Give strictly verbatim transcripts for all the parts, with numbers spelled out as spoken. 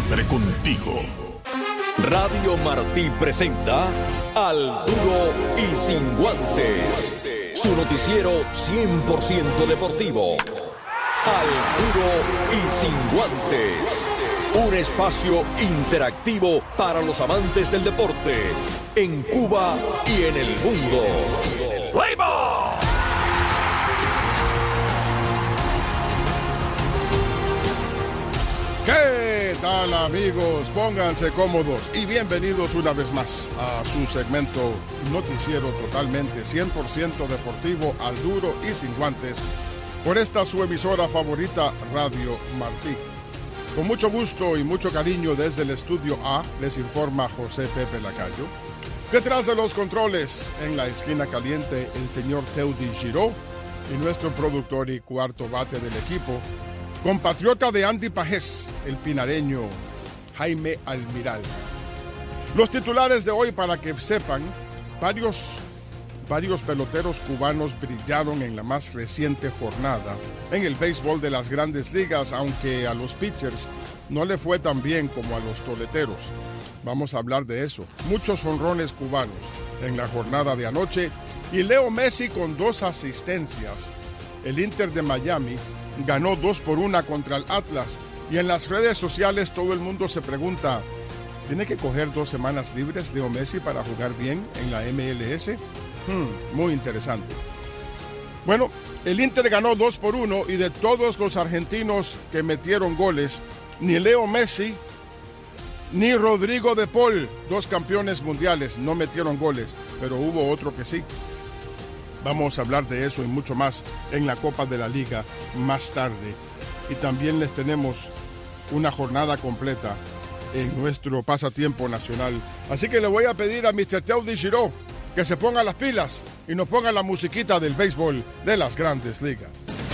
siempre contigo. Radio Martí presenta Al Duro y Sin Guantes, su noticiero cien por ciento deportivo. Al Duro y Sin Guantes, un espacio interactivo para los amantes del deporte en Cuba y en el mundo. ¡Play-ball! ¿Qué tal, amigos? Pónganse cómodos y bienvenidos una vez más a su segmento noticiero totalmente cien por ciento deportivo, Al Duro y Sin Guantes, por esta su emisora favorita, Radio Martí. Con mucho gusto y mucho cariño desde el estudio A, les informa José Pepe Lacayo. Detrás de los controles, en la esquina caliente, el señor Teudi Giró y nuestro productor y cuarto bate del equipo, compatriota de Andy Pajés, el pinareño Jaime Almiral. Los titulares de hoy, para que sepan, varios, varios peloteros cubanos brillaron en la más reciente jornada en el béisbol de las Grandes Ligas, aunque a los pitchers no le fue tan bien como a los toleteros. Vamos a hablar de eso. Muchos jonrones cubanos en la jornada de anoche y Leo Messi con dos asistencias. El Inter de Miami ganó dos por una contra el Atlas, y en las redes sociales todo el mundo se pregunta, ¿tiene que coger dos semanas libres Leo Messi para jugar bien en la M L S? Hmm, muy interesante. Bueno, el Inter ganó dos por uno, y de todos los argentinos que metieron goles, ni Leo Messi ni Rodrigo de Paul, dos campeones mundiales, no metieron goles, pero hubo otro que sí. Vamos a hablar de eso y mucho más en la Copa de la Liga más tarde. Y también les tenemos una jornada completa en nuestro pasatiempo nacional. Así que le voy a pedir a mister Teudi Giró que se ponga las pilas y nos ponga la musiquita del béisbol de las Grandes Ligas.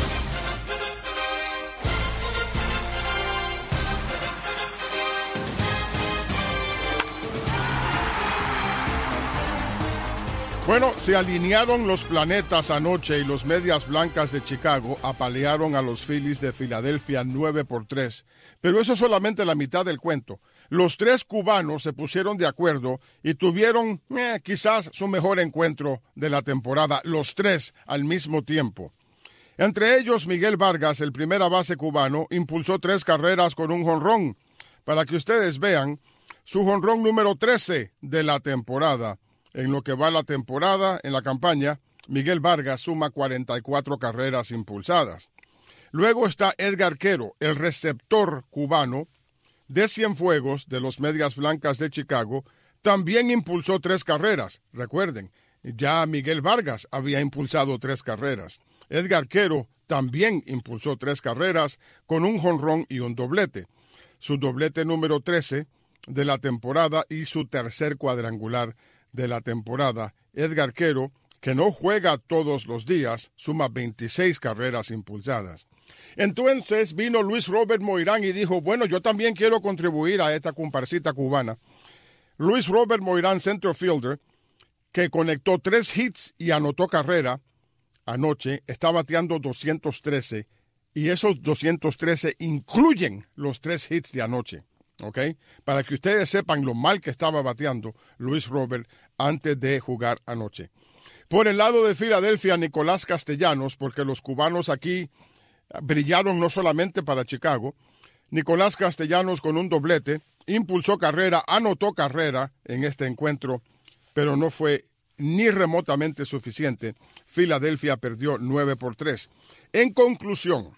Bueno, se alinearon los planetas anoche y los Medias Blancas de Chicago apalearon a los Phillies de Filadelfia nueve por tres. Pero eso es solamente la mitad del cuento. Los tres cubanos se pusieron de acuerdo y tuvieron eh, quizás su mejor encuentro de la temporada, los tres al mismo tiempo. Entre ellos, Miguel Vargas, el primera base cubano, impulsó tres carreras con un jonrón. Para que ustedes vean, su jonrón número trece de la temporada. En lo que va la temporada, en la campaña, Miguel Vargas suma cuarenta y cuatro carreras impulsadas. Luego está Edgar Quero, el receptor cubano de Cienfuegos de los Medias Blancas de Chicago, también impulsó tres carreras. Recuerden, ya Miguel Vargas había impulsado tres carreras. Edgar Quero también impulsó tres carreras con un jonrón y un doblete. Su doblete número trece de la temporada y su tercer cuadrangular de la temporada. Edgar Quero, que no juega todos los días, suma veintiséis carreras impulsadas. Entonces vino Luis Robert Moirán y dijo, bueno, yo también quiero contribuir a esta comparsita cubana. Luis Robert Moirán, center fielder, que conectó tres hits y anotó carrera anoche, está bateando doscientos trece, y esos doscientos trece incluyen los tres hits de anoche. ¿Ok? Para que ustedes sepan lo mal que estaba bateando Luis Robert antes de jugar anoche. Por el lado de Filadelfia, Nicolás Castellanos, porque los cubanos aquí brillaron no solamente para Chicago. Nicolás Castellanos con un doblete, impulsó carrera, anotó carrera en este encuentro, pero no fue ni remotamente suficiente. Filadelfia perdió nueve por tres. En conclusión,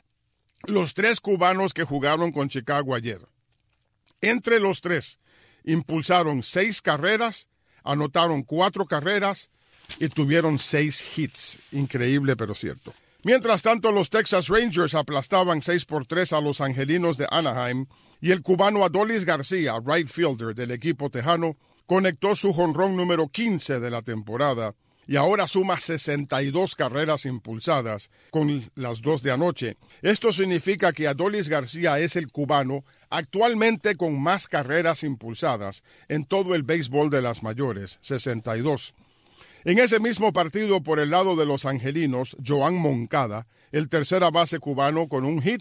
los tres cubanos que jugaron con Chicago ayer, entre los tres, impulsaron seis carreras, anotaron cuatro carreras y tuvieron seis hits. Increíble, pero cierto. Mientras tanto, los Texas Rangers aplastaban seis por tres a los Angelinos de Anaheim y el cubano Adolis García, right fielder del equipo tejano, conectó su jonrón número quince de la temporada y ahora suma sesenta y dos carreras impulsadas con las dos de anoche. Esto significa que Adolis García es el cubano actualmente con más carreras impulsadas en todo el béisbol de las mayores, sesenta y dos. En ese mismo partido, por el lado de los angelinos, Joan Moncada, el tercera base cubano con un hit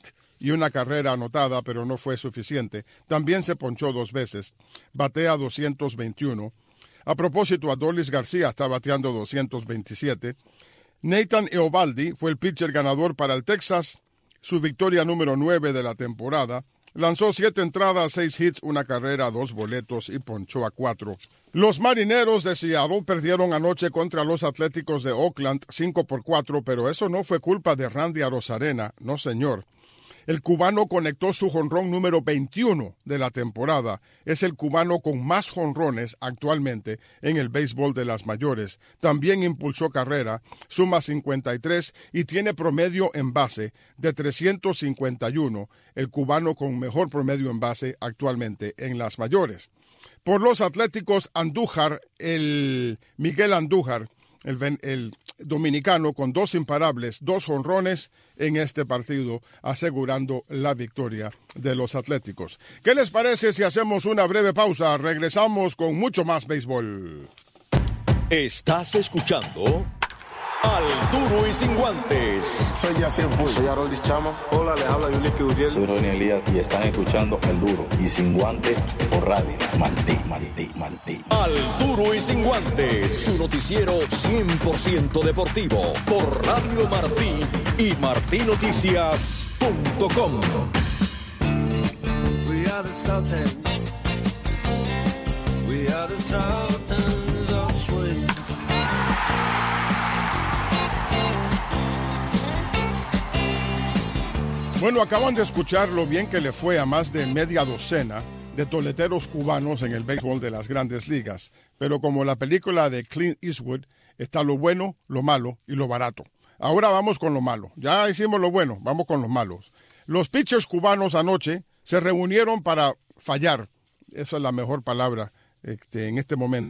y una carrera anotada, pero no fue suficiente. También se ponchó dos veces. Batea doscientos veintiuno. A propósito, Adolis García está bateando doscientos veintisiete. Nathan Eovaldi fue el pitcher ganador para el Texas, su victoria número nueve de la temporada. Lanzó siete entradas, seis hits, una carrera, dos boletos y ponchó a cuatro. Los Marineros de Seattle perdieron anoche contra los Atléticos de Oakland cinco por cuatro, pero eso no fue culpa de Randy Arozarena, no señor. El cubano conectó su jonrón número veintiuno de la temporada. Es el cubano con más jonrones actualmente en el béisbol de las mayores. También impulsó carrera, suma cincuenta y tres y tiene promedio en base de trescientos cincuenta y uno, el cubano con mejor promedio en base actualmente en las mayores. Por los Atléticos, Andújar, el Miguel Andújar, el, el dominicano con dos imparables, dos jonrones en este partido, asegurando la victoria de los Atléticos. ¿Qué les parece si hacemos una breve pausa? Regresamos con mucho más béisbol. Estás escuchando Al Duro y Sin Guantes. Soy Yacir Puy. Soy Aroldis Chama. Hola, les habla Yulín Uriel. Soy Ronnie Elías y están escuchando El Duro y Sin Guantes por radio. Martí, Martí, Martí. Al Duro y Sin Guantes, su noticiero cien por ciento deportivo por Radio Martí y martí noticias punto com. We are the Sultans. We are the Sultans of Swing. Bueno, acaban de escuchar lo bien que le fue a más de media docena de toleteros cubanos en el béisbol de las grandes ligas. Pero como la película de Clint Eastwood, está lo bueno, lo malo y lo barato. Ahora vamos con lo malo. Ya hicimos lo bueno, vamos con los malos. Los pitchers cubanos anoche se reunieron para fallar. Esa es la mejor palabra este, en este momento.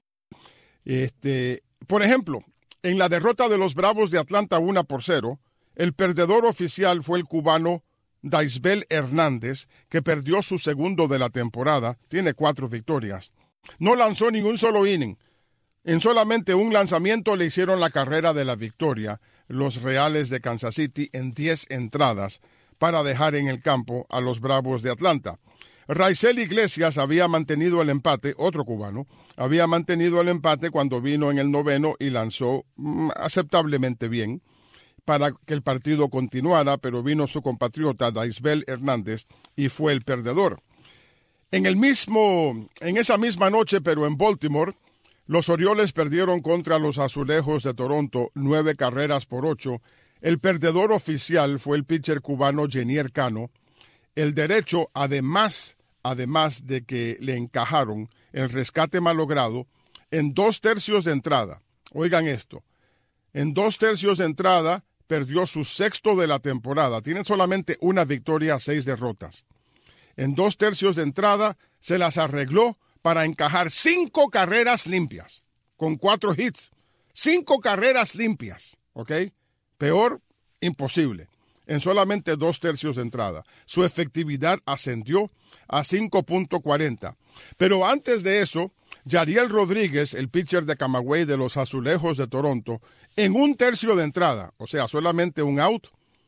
Este, por ejemplo, en la derrota de los Bravos de Atlanta uno por cero, el perdedor oficial fue el cubano Daisbel Hernández, que perdió su segundo de la temporada. Tiene cuatro victorias. No lanzó ni un solo inning. En solamente un lanzamiento le hicieron la carrera de la victoria los Reales de Kansas City en diez entradas para dejar en el campo a los Bravos de Atlanta. Raisel Iglesias había mantenido el empate, otro cubano, había mantenido el empate cuando vino en el noveno y lanzó mm, aceptablemente bien para que el partido continuara, pero vino su compatriota Daisbel Hernández y fue el perdedor. En el mismo, en esa misma noche, pero en Baltimore, los Orioles perdieron contra los Azulejos de Toronto nueve carreras por ocho. El perdedor oficial fue el pitcher cubano Jenier Cano. El derecho, además, además de que le encajaron el rescate malogrado en dos tercios de entrada. Oigan esto, en dos tercios de entrada perdió su sexto de la temporada. Tiene solamente una victoria, seis derrotas. En dos tercios de entrada se las arregló para encajar cinco carreras limpias, con cuatro hits. Cinco carreras limpias, ¿ok? Peor, imposible. En solamente dos tercios de entrada. Su efectividad ascendió a cinco punto cuarenta. Pero antes de eso, Yariel Rodríguez, el pitcher de Camagüey de los Azulejos de Toronto, en un tercio de entrada, o sea, solamente un out,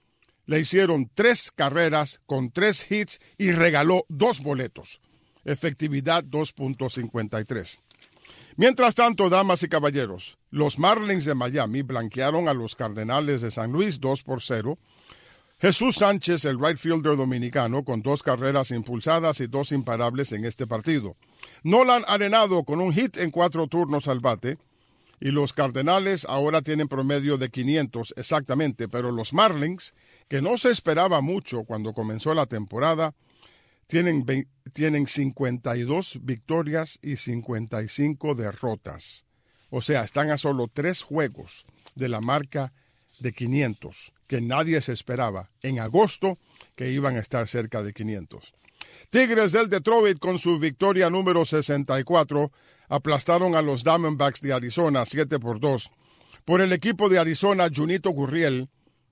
le hicieron tres carreras con tres hits y regaló dos boletos. Efectividad dos punto cincuenta y tres. Mientras tanto, damas y caballeros, los Marlins de Miami blanquearon a los Cardenales de San Luis dos por cero. Jesús Sánchez, el right fielder dominicano, con dos carreras impulsadas y dos imparables en este partido. Nolan Arenado con un hit en cuatro turnos al bate. Y los Cardenales ahora tienen promedio de quinientos exactamente, pero los Marlins, que no se esperaba mucho cuando comenzó la temporada, tienen, tienen cincuenta y dos victorias y cincuenta y cinco derrotas. O sea, están a solo tres juegos de la marca de quinientos, que nadie se esperaba en agosto que iban a estar cerca de quinientos. Tigres del Detroit, con su victoria número sesenta y cuatro, aplastaron a los Diamondbacks de Arizona siete por dos. Por el equipo de Arizona, Junito Gurriel,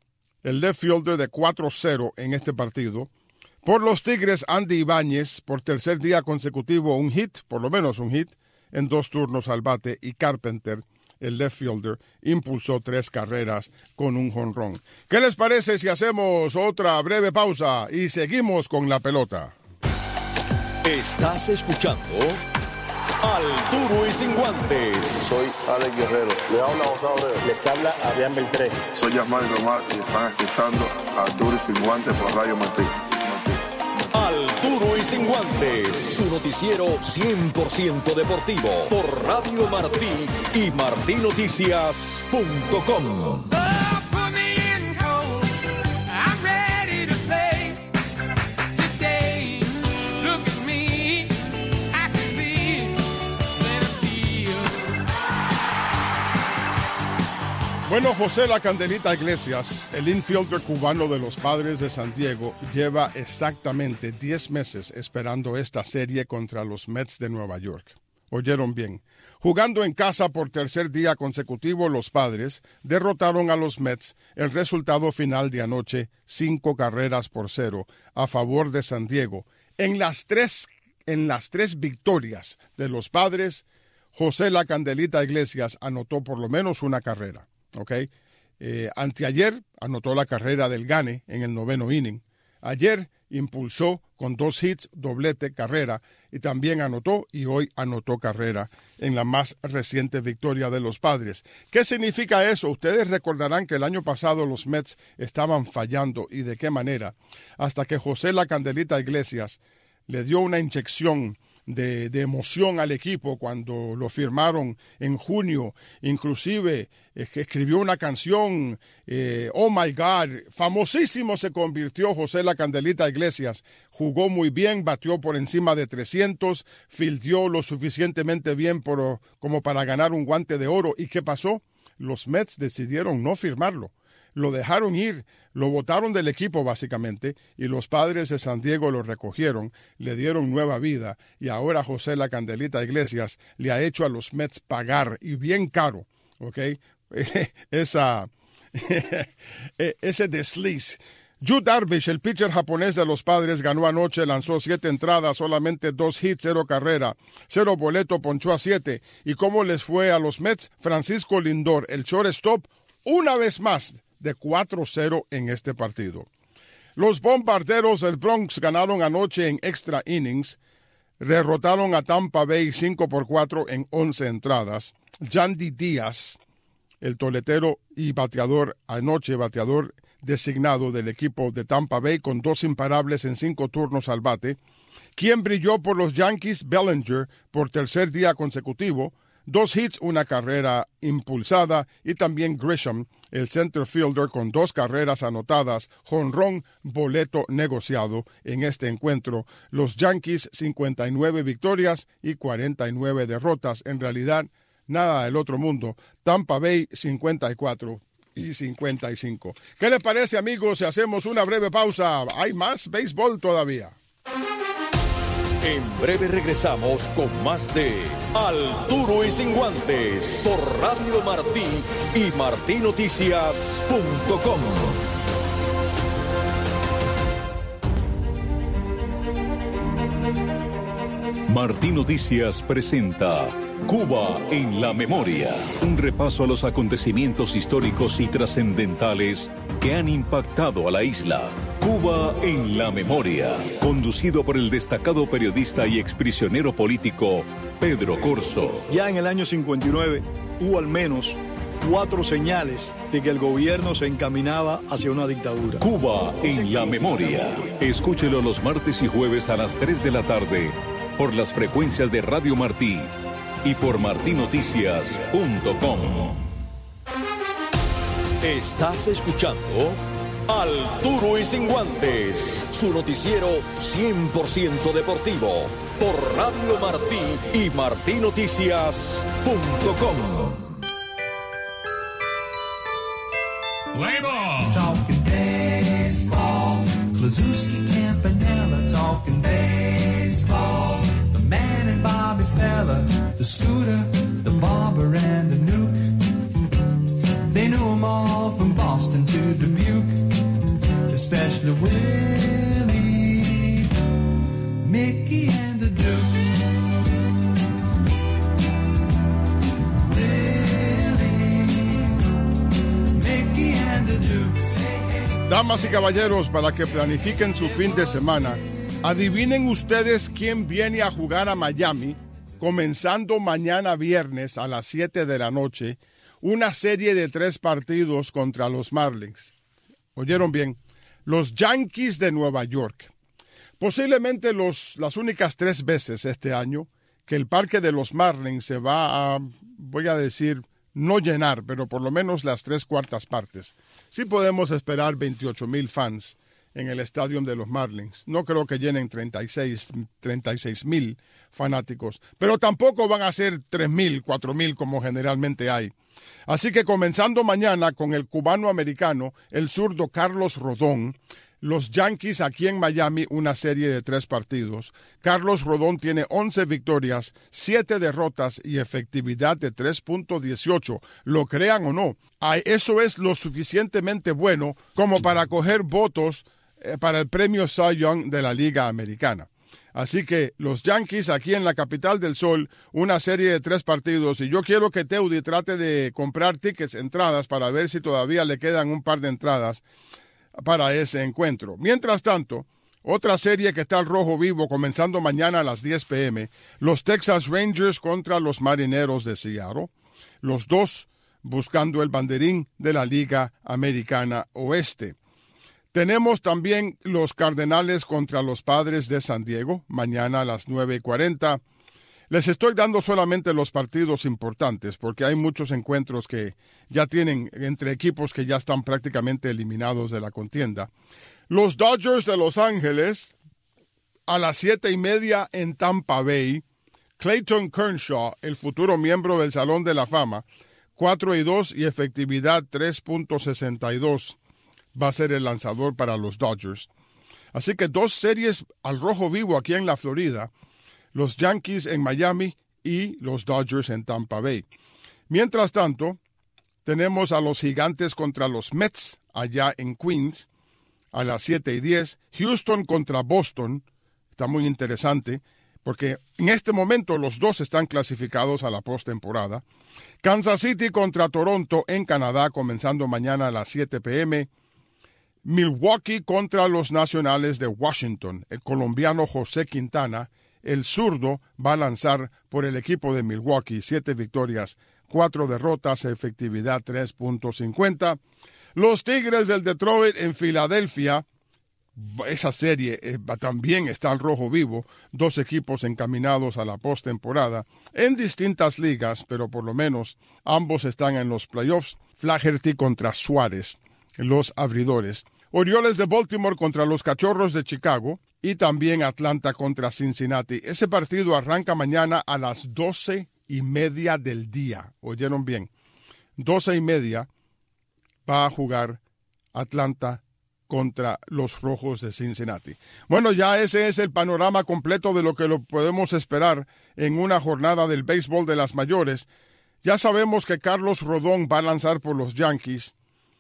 el left fielder de cuatro cero en este partido. Por los Tigres, Andy Ibáñez, por tercer día consecutivo, un hit, por lo menos un hit, en dos turnos al bate, y Carpenter el left fielder, impulsó tres carreras con un jonrón. ¿Qué les parece si hacemos otra breve pausa y seguimos con la pelota? Estás escuchando Al Duro y Sin Guantes. Soy Alex Guerrero. Le habla José Abreu. Les habla Adrián Beltré. Soy Yasmani Román y están escuchando Al Duro y Sin Guantes por Radio Martí. Al Duro y Sin Guantes, su noticiero cien por ciento deportivo por Radio Martí y martí noticias punto com. Bueno, José La Candelita Iglesias, el infielder cubano de los Padres de San Diego, lleva exactamente diez meses esperando esta serie contra los Mets de Nueva York. Oyeron bien. Jugando en casa por tercer día consecutivo, los Padres derrotaron a los Mets. El resultado final de anoche, cinco carreras por cero, a favor de San Diego. En las tres, en las tres victorias de los Padres, José La Candelita Iglesias anotó por lo menos una carrera. Okay. Eh, anteayer anotó la carrera del Gane en el noveno inning. Ayer impulsó con dos hits, doblete, carrera, y también anotó y hoy anotó carrera en la más reciente victoria de los Padres. ¿Qué significa eso? Ustedes recordarán que el año pasado los Mets estaban fallando, y de qué manera, hasta que José La Candelita Iglesias le dio una inyección De, de emoción al equipo cuando lo firmaron en junio. Inclusive eh, que escribió una canción, eh, Oh My God, famosísimo se convirtió José La Candelita Iglesias. Jugó muy bien, batió por encima de trescientos, fildeó lo suficientemente bien por, como para ganar un guante de oro. ¿Y qué pasó? Los Mets decidieron no firmarlo. Lo dejaron ir, lo botaron del equipo básicamente, y los Padres de San Diego lo recogieron, le dieron nueva vida, y ahora José La Candelita Iglesias le ha hecho a los Mets pagar, y bien caro, ¿ok? Esa, ese desliz. Yu Darvish, el pitcher japonés de los Padres, ganó anoche, lanzó siete entradas, solamente dos hits, cero carrera, cero boleto, ponchó a siete. ¿Y cómo les fue a los Mets? Francisco Lindor, el shortstop, una vez más, de cuatro cero en este partido. Los Bombarderos del Bronx ganaron anoche en extra innings, derrotaron a Tampa Bay cinco por cuatro en once entradas. Yandy Díaz, el toletero y bateador, anoche bateador designado del equipo de Tampa Bay, con dos imparables en cinco turnos al bate. Quien brilló por los Yankees, Bellinger, por tercer día consecutivo, dos hits, una carrera impulsada, y también Grisham, el center fielder, con dos carreras anotadas, jonrón, boleto negociado en este encuentro. Los Yankees, cincuenta y nueve victorias y cuarenta y nueve derrotas. En realidad, nada del otro mundo. Tampa Bay, cincuenta y cuatro y cincuenta y cinco. ¿Qué les parece, amigos, si hacemos una breve pausa? Hay más béisbol todavía. En breve regresamos con más de Al Duro y Sin Guantes por Radio Martí y martí noticias punto com. Martí Noticias presenta Cuba en la Memoria, un repaso a los acontecimientos históricos y trascendentales que han impactado a la isla. Cuba en la Memoria, conducido por el destacado periodista y exprisionero político Pedro Corso. Ya en el año cincuenta y nueve hubo al menos cuatro señales de que el gobierno se encaminaba hacia una dictadura. Cuba en la Memoria. Escúchelo los martes y jueves a las tres de la tarde por las frecuencias de Radio Martí y por martí noticias punto com. Estás escuchando Al Duro y Sin Guantes, su noticiero cien por ciento deportivo por Radio Martí y martí noticias punto com. Talking baseball, Klazuski, Campanella, talking baseball. The man and Bobby Fella, the Scooter, the Barber and the Nuke. They knew them all from Boston to Dubuque, especially Willie, Mickey and the Duke. Willie, Damas y caballeros, para que planifiquen su fin de semana, adivinen ustedes quién viene a jugar a Miami, comenzando mañana viernes a las siete de la noche, una serie de tres partidos contra los Marlins. ¿Oyeron bien? Los Yankees de Nueva York. Posiblemente los, las únicas tres veces este año que el parque de los Marlins se va a, voy a decir, no llenar, pero por lo menos las tres cuartas partes. Sí podemos esperar veintiocho mil fans en el estadio de los Marlins. No creo que llenen treinta y seis mil fanáticos, pero tampoco van a ser tres mil, cuatro mil como generalmente hay. Así que comenzando mañana con el cubano-americano, el zurdo Carlos Rodón, los Yankees aquí en Miami, una serie de tres partidos. Carlos Rodón tiene once victorias, siete derrotas y efectividad de tres punto dieciocho. Lo crean o no, eso es lo suficientemente bueno como para coger votos para el premio Cy Young de la Liga Americana. Así que los Yankees aquí en la capital del sol, una serie de tres partidos, y yo quiero que Teudi trate de comprar tickets, entradas, para ver si todavía le quedan un par de entradas para ese encuentro. Mientras tanto, otra serie que está al rojo vivo comenzando mañana a las diez pe eme, los Texas Rangers contra los Marineros de Seattle, los dos buscando el banderín de la Liga Americana Oeste. Tenemos también los Cardenales contra los Padres de San Diego, mañana a las nueve y cuarenta. Les estoy dando solamente los partidos importantes, porque hay muchos encuentros que ya tienen entre equipos que ya están prácticamente eliminados de la contienda. Los Dodgers de Los Ángeles, a las siete y media en Tampa Bay. Clayton Kershaw, el futuro miembro del Salón de la Fama, cuatro y dos y efectividad tres punto sesenta y dos. Va a ser el lanzador para los Dodgers. Así que dos series al rojo vivo aquí en la Florida, los Yankees en Miami y los Dodgers en Tampa Bay. Mientras tanto, tenemos a los Gigantes contra los Mets allá en Queens a las siete y diez. Houston contra Boston, está muy interesante porque en este momento los dos están clasificados a la postemporada. Kansas City contra Toronto en Canadá comenzando mañana a las siete pe eme. Milwaukee contra los Nacionales de Washington. El colombiano José Quintana, el zurdo, va a lanzar por el equipo de Milwaukee. Siete victorias, cuatro derrotas, efectividad tres punto cincuenta. Los Tigres del Detroit en Filadelfia. Esa serie eh, también está al rojo vivo. Dos equipos encaminados a la postemporada en distintas ligas, pero por lo menos ambos están en los playoffs. Flaherty contra Suárez, los abridores. Orioles de Baltimore contra los Cachorros de Chicago y también Atlanta contra Cincinnati. Ese partido arranca mañana a las doce y media del día. ¿Oyeron bien? Doce y media va a jugar Atlanta contra los Rojos de Cincinnati. Bueno, ya ese es el panorama completo de lo que lo podemos esperar en una jornada del béisbol de las mayores. Ya sabemos que Carlos Rodón va a lanzar por los Yankees.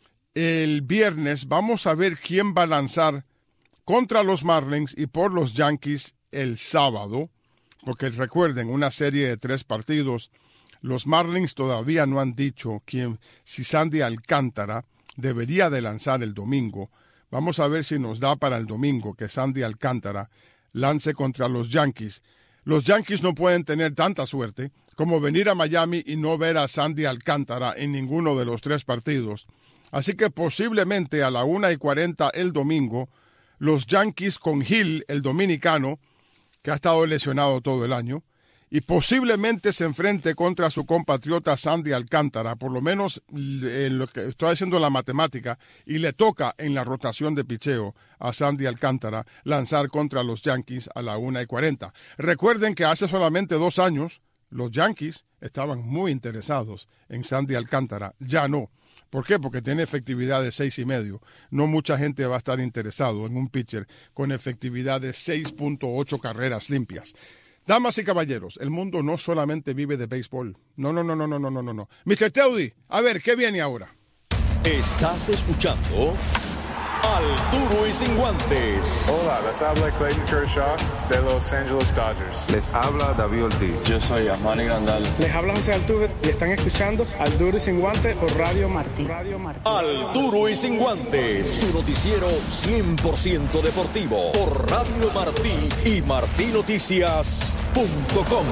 El viernes vamos a ver quién va a lanzar contra los Marlins y por los Yankees el sábado, porque recuerden, una serie de tres partidos. Los Marlins todavía no han dicho quién, si Sandy Alcántara debería de lanzar el domingo. Vamos a ver si nos da para el domingo que Sandy Alcántara lance contra los Yankees. Los Yankees no pueden tener tanta suerte como venir a Miami y no ver a Sandy Alcántara en ninguno de los tres partidos. Así que posiblemente a la una y cuarenta el domingo, los Yankees con Hill, el dominicano, que ha estado lesionado todo el año, y posiblemente se enfrente contra su compatriota Sandy Alcántara, por lo menos en lo que estoy haciendo la matemática, y le toca en la rotación de picheo a Sandy Alcántara lanzar contra los Yankees a la una y cuarenta. Recuerden que hace solamente dos años los Yankees estaban muy interesados en Sandy Alcántara, ya no. ¿Por qué? Porque tiene efectividad de seis y medio. No mucha gente va a estar interesado en un pitcher con efectividad de seis punto ocho carreras limpias. Damas y caballeros, el mundo no solamente vive de béisbol. No, no, no, no, no, no, no, no. mister Teudi, a ver, ¿qué viene ahora? Estás escuchando Al Duro y Sin Guantes. Hola, les habla Clayton Kershaw de Los Angeles Dodgers. Les habla David Ortiz. Yo soy Armani Grandal. Les habla José Altuve y están escuchando Al Duro y Sin Guantes por Radio Martí. Radio Martí. Al Duro y Sin Guantes, su noticiero cien por ciento deportivo por Radio Martí y martí noticias punto com.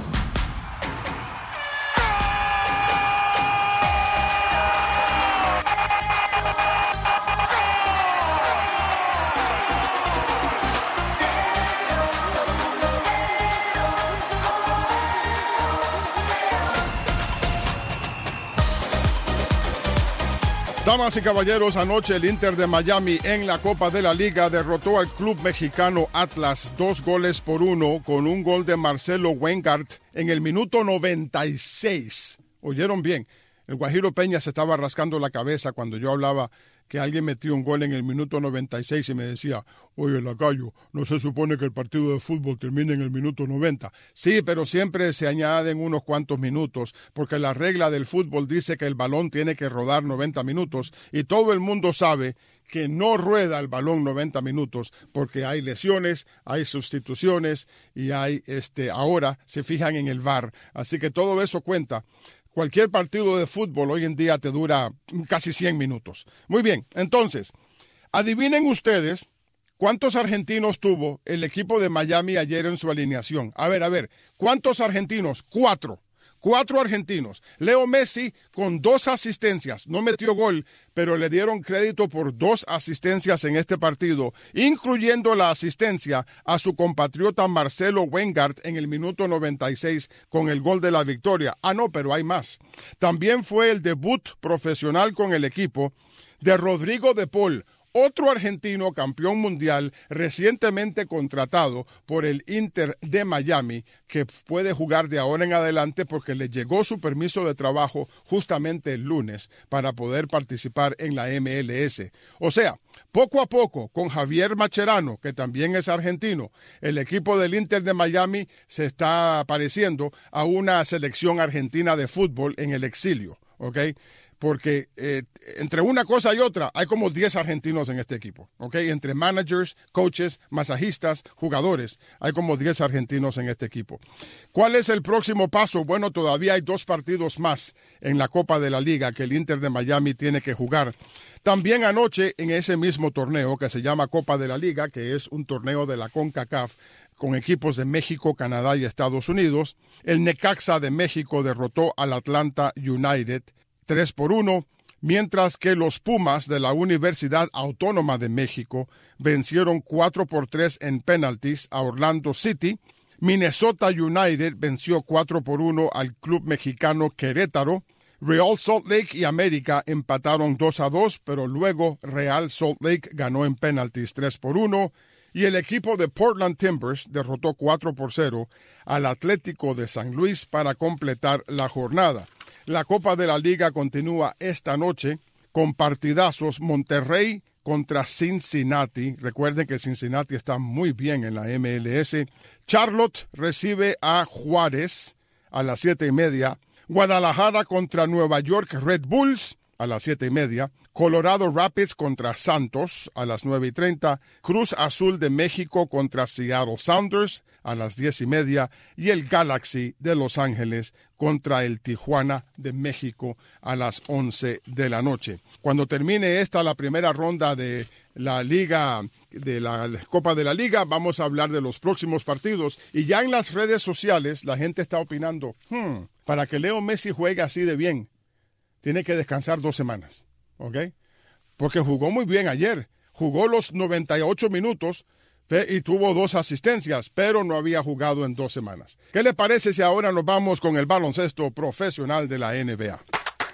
Damas y caballeros, anoche el Inter de Miami en la Copa de la Liga derrotó al club mexicano Atlas dos goles por uno con un gol de Marcelo Weingart en el minuto noventa y seis. ¿Oyeron bien? El Guajiro Peña se estaba rascando la cabeza cuando yo hablaba que alguien metió un gol en el minuto noventa y seis y me decía, oye, Lacayo, ¿no se supone que el partido de fútbol termine en el minuto noventa? Sí, pero siempre se añaden unos cuantos minutos, porque la regla del fútbol dice que el balón tiene que rodar noventa minutos, y todo el mundo sabe que no rueda el balón noventa minutos, porque hay lesiones, hay sustituciones, y hay, este, ahora se fijan en el V A R, así que todo eso cuenta. Cualquier partido de fútbol hoy en día te dura casi cien minutos. Muy bien, entonces, adivinen ustedes cuántos argentinos tuvo el equipo de Miami ayer en su alineación. A ver, a ver, ¿cuántos argentinos? Cuatro. Cuatro argentinos. Leo Messi con dos asistencias. No metió gol, pero le dieron crédito por dos asistencias en este partido, incluyendo la asistencia a su compatriota Marcelo Weingart en el minuto noventa y seis con el gol de la victoria. Ah, no, pero hay más. También fue el debut profesional con el equipo de Rodrigo de Paul, otro argentino campeón mundial recientemente contratado por el Inter de Miami, que puede jugar de ahora en adelante porque le llegó su permiso de trabajo justamente el lunes para poder participar en la M L S. O sea, poco a poco, con Javier Mascherano, que también es argentino, el equipo del Inter de Miami se está pareciendo a una selección argentina de fútbol en el exilio, ¿ok? Porque eh, entre una cosa y otra hay como diez argentinos en este equipo, ¿ok? Entre managers, coaches, masajistas, jugadores, hay como diez argentinos en este equipo. ¿Cuál es el próximo paso? Bueno, todavía hay dos partidos más en la Copa de la Liga que el Inter de Miami tiene que jugar. También anoche en ese mismo torneo que se llama Copa de la Liga, que es un torneo de la CONCACAF, con equipos de México, Canadá y Estados Unidos, el Necaxa de México derrotó al Atlanta United tres por uno, mientras que los Pumas de la Universidad Autónoma de México vencieron cuatro por tres en penaltis a Orlando City. Minnesota United venció cuatro por uno al club mexicano Querétaro. Real Salt Lake y América empataron dos a dos, pero luego Real Salt Lake ganó en penaltis tres por uno. Y el equipo de Portland Timbers derrotó cuatro por cero al Atlético de San Luis para completar la jornada. La Copa de la Liga continúa esta noche con partidazos. Monterrey contra Cincinnati. Recuerden que Cincinnati está muy bien en la M L S. Charlotte recibe a Juárez a las siete y media. Guadalajara contra Nueva York Red Bulls a las siete y media. Colorado Rapids contra Santos a las nueve y treinta. Cruz Azul de México contra Seattle Sounders a las diez y media. Y el Galaxy de Los Ángeles contra el Tijuana de México a las once de la noche. Cuando termine esta, la primera ronda de la Liga, de la Copa de la Liga, vamos a hablar de los próximos partidos. Y ya en las redes sociales la gente está opinando, hmm, para que Leo Messi juegue así de bien, tiene que descansar dos semanas. ¿Ok? Porque jugó muy bien ayer. Jugó los noventa y ocho minutos y tuvo dos asistencias, pero no había jugado en dos semanas. ¿Qué le parece si ahora nos vamos con el baloncesto profesional de la N B A?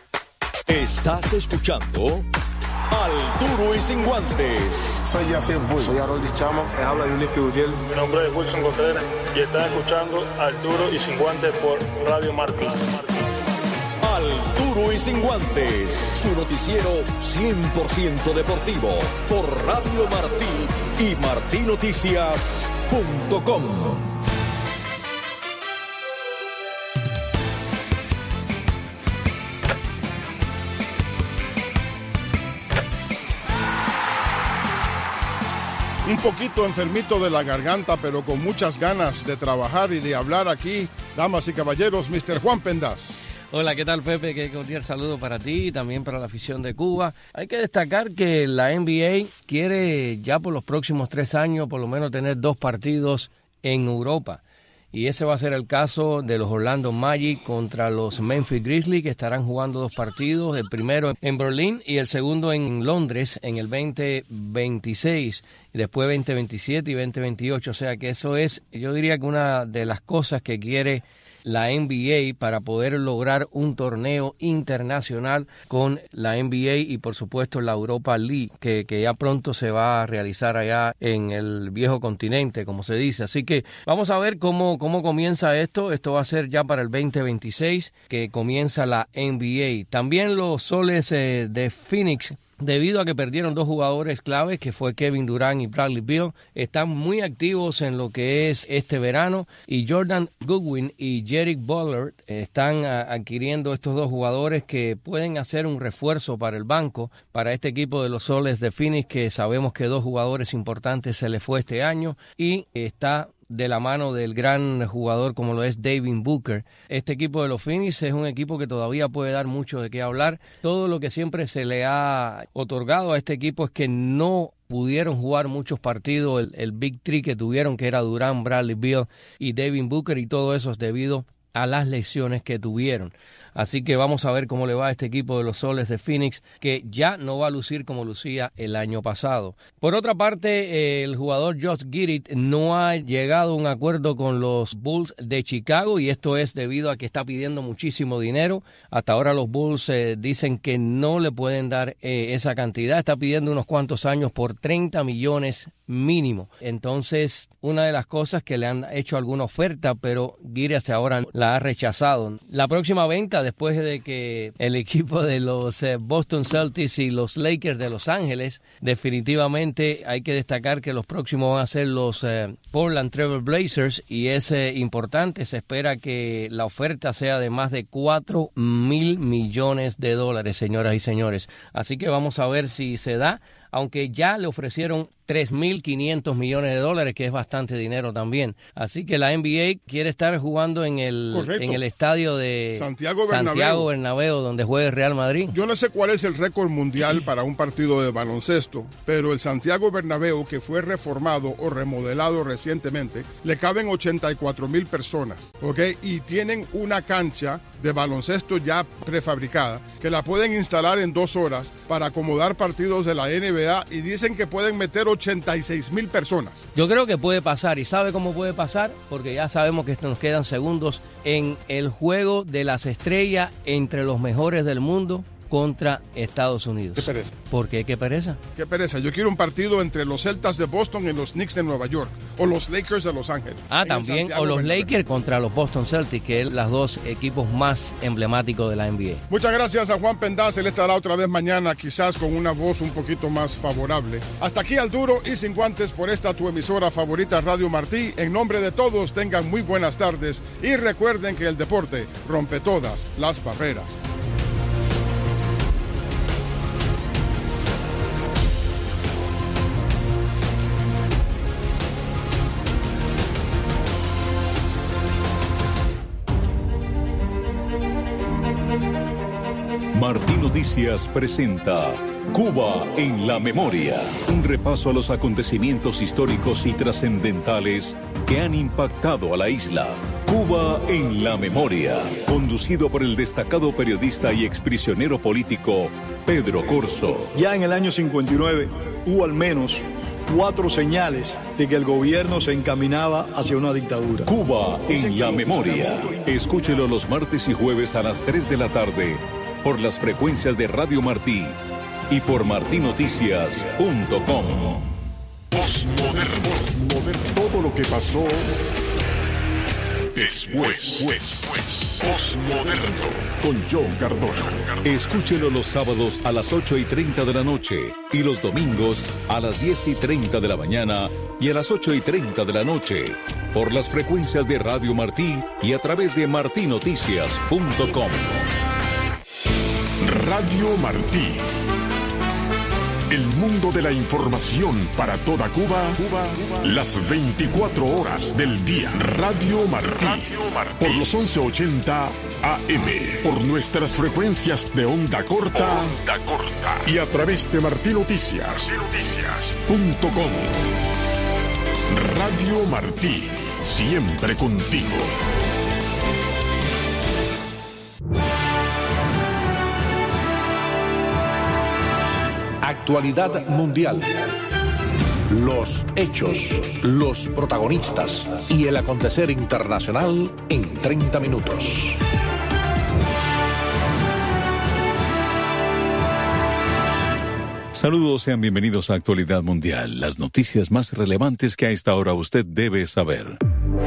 Estás escuchando Al Duro y Sin Guantes. Soy Yacir Bull. Soy Harold Chamo. Me habla Yunique Uriel. Mi nombre es Wilson Contreras y estás escuchando Al Duro y Sin Guantes por Radio Martí. Al Duro y Sin Guantes, su noticiero cien por ciento deportivo por Radio Martí y martí noticias punto com. un poquito enfermito de la garganta, pero con muchas ganas de trabajar y de hablar aquí. Damas y caballeros, mister Juan Pendas. Hola, ¿qué tal, Pepe? Qué cordial saludo para ti y también para la afición de Cuba. Hay que destacar que la N B A quiere ya por los próximos tres años por lo menos tener dos partidos en Europa. Y ese va a ser el caso de los Orlando Magic contra los Memphis Grizzlies, que estarán jugando dos partidos, el primero en Berlín y el segundo en Londres en el veinte veintiséis, y después veinte veintisiete y veinte veintiocho. O sea que eso es, yo diría que una de las cosas que quiere la N B A para poder lograr un torneo internacional con la N B A y por supuesto la Europa League, que, que ya pronto se va a realizar allá en el viejo continente, como se dice. Así que vamos a ver cómo, cómo comienza esto. Esto va a ser ya para el veinte veintiséis que comienza la N B A. También los Soles eh, de Phoenix, debido a que perdieron dos jugadores claves, que fue Kevin Durant y Bradley Beal, están muy activos en lo que es este verano, y Jordan Goodwin y Jerick Butler están a, adquiriendo estos dos jugadores que pueden hacer un refuerzo para el banco, para este equipo de los Soles de Phoenix, que sabemos que dos jugadores importantes se les fue este año, y está de la mano del gran jugador como lo es Devin Booker. Este equipo de los Phoenix es un equipo que todavía puede dar mucho de qué hablar. Todo lo que siempre se le ha otorgado a este equipo es que no pudieron jugar muchos partidos, el, el Big Three que tuvieron, que era Durant, Bradley Beal y Devin Booker, y todo eso es debido a las lesiones que tuvieron. Así que vamos a ver cómo le va a este equipo de los Soles de Phoenix, que ya no va a lucir como lucía el año pasado. Por otra parte, el jugador Josh Giddey no ha llegado a un acuerdo con los Bulls de Chicago, y esto es debido a que está pidiendo muchísimo dinero. Hasta ahora los Bulls eh, dicen que no le pueden dar eh, esa cantidad. Está pidiendo unos cuantos años por treinta millones mínimo. Entonces, una de las cosas que le han hecho alguna oferta, pero Giddey hasta ahora la ha rechazado. La próxima venta, después de que el equipo de los eh, Boston Celtics y los Lakers de Los Ángeles, definitivamente hay que destacar que los próximos van a ser los eh, Portland Trail Blazers, y es eh, importante. Se espera que la oferta sea de más de cuatro mil millones de dólares, señoras y señores. Así que vamos a ver si se da, aunque ya le ofrecieron tres mil quinientos millones de dólares, que es bastante dinero también. Así que la N B A quiere estar jugando en el, en el estadio de Santiago Bernabéu. Santiago Bernabéu, donde juega el Real Madrid. Yo no sé cuál es el récord mundial para un partido de baloncesto, pero el Santiago Bernabéu, que fue reformado o remodelado recientemente, le caben ochenta y cuatro mil personas, ¿ok? Y tienen una cancha de baloncesto ya prefabricada, que la pueden instalar en dos horas para acomodar partidos de la N B A, y dicen que pueden meter ochenta y seis mil personas. Yo creo que puede pasar, y ¿sabe cómo puede pasar? Porque ya sabemos que nos quedan segundos en el juego de las estrellas entre los mejores del mundo contra Estados Unidos. Qué pereza. ¿Por qué? ¿Qué pereza? Qué pereza. Yo quiero un partido entre los Celtas de Boston y los Knicks de Nueva York, o los Lakers de Los Ángeles. Ah, también, o los Bernabéu. Lakers contra los Boston Celtics, que es los dos equipos más emblemáticos de la N B A. Muchas gracias a Juan Pendas. Él estará otra vez mañana, quizás con una voz un poquito más favorable. Hasta aquí al duro y sin guantes por esta tu emisora favorita, Radio Martí. En nombre de todos, tengan muy buenas tardes, y recuerden que el deporte rompe todas las barreras. Martí Noticias presenta Cuba en la Memoria, un repaso a los acontecimientos históricos y trascendentales que han impactado a la isla. Cuba en la Memoria, conducido por el destacado periodista y exprisionero político Pedro Corso. Ya en el año cincuenta y nueve hubo al menos cuatro señales de que el gobierno se encaminaba hacia una dictadura. Cuba en la Memoria. Escúchelo los martes y jueves a las tres de la tarde por las frecuencias de Radio Martí y por martí noticias punto com. Postmoderno. Postmoderno. Todo lo que pasó después. después. Postmoderno. Con John Cardona. Escúchelo los sábados a las ocho y treinta de la noche y los domingos a las diez y treinta de la mañana y a las ocho y treinta de la noche por las frecuencias de Radio Martí y a través de martí noticias punto com. Radio Martí. El mundo de la información para toda Cuba, Cuba, Cuba. Las veinticuatro horas del día. Radio Martí. Radio Martí. Por los once ochenta A M. Por nuestras frecuencias de onda corta. Onda corta. Y a través de Martí Noticias. Noticias. Punto com. Radio Martí. Siempre contigo. Actualidad mundial. Los hechos, los protagonistas y el acontecer internacional en treinta minutos. Saludos, sean bienvenidos a Actualidad Mundial, las noticias más relevantes que a esta hora usted debe saber.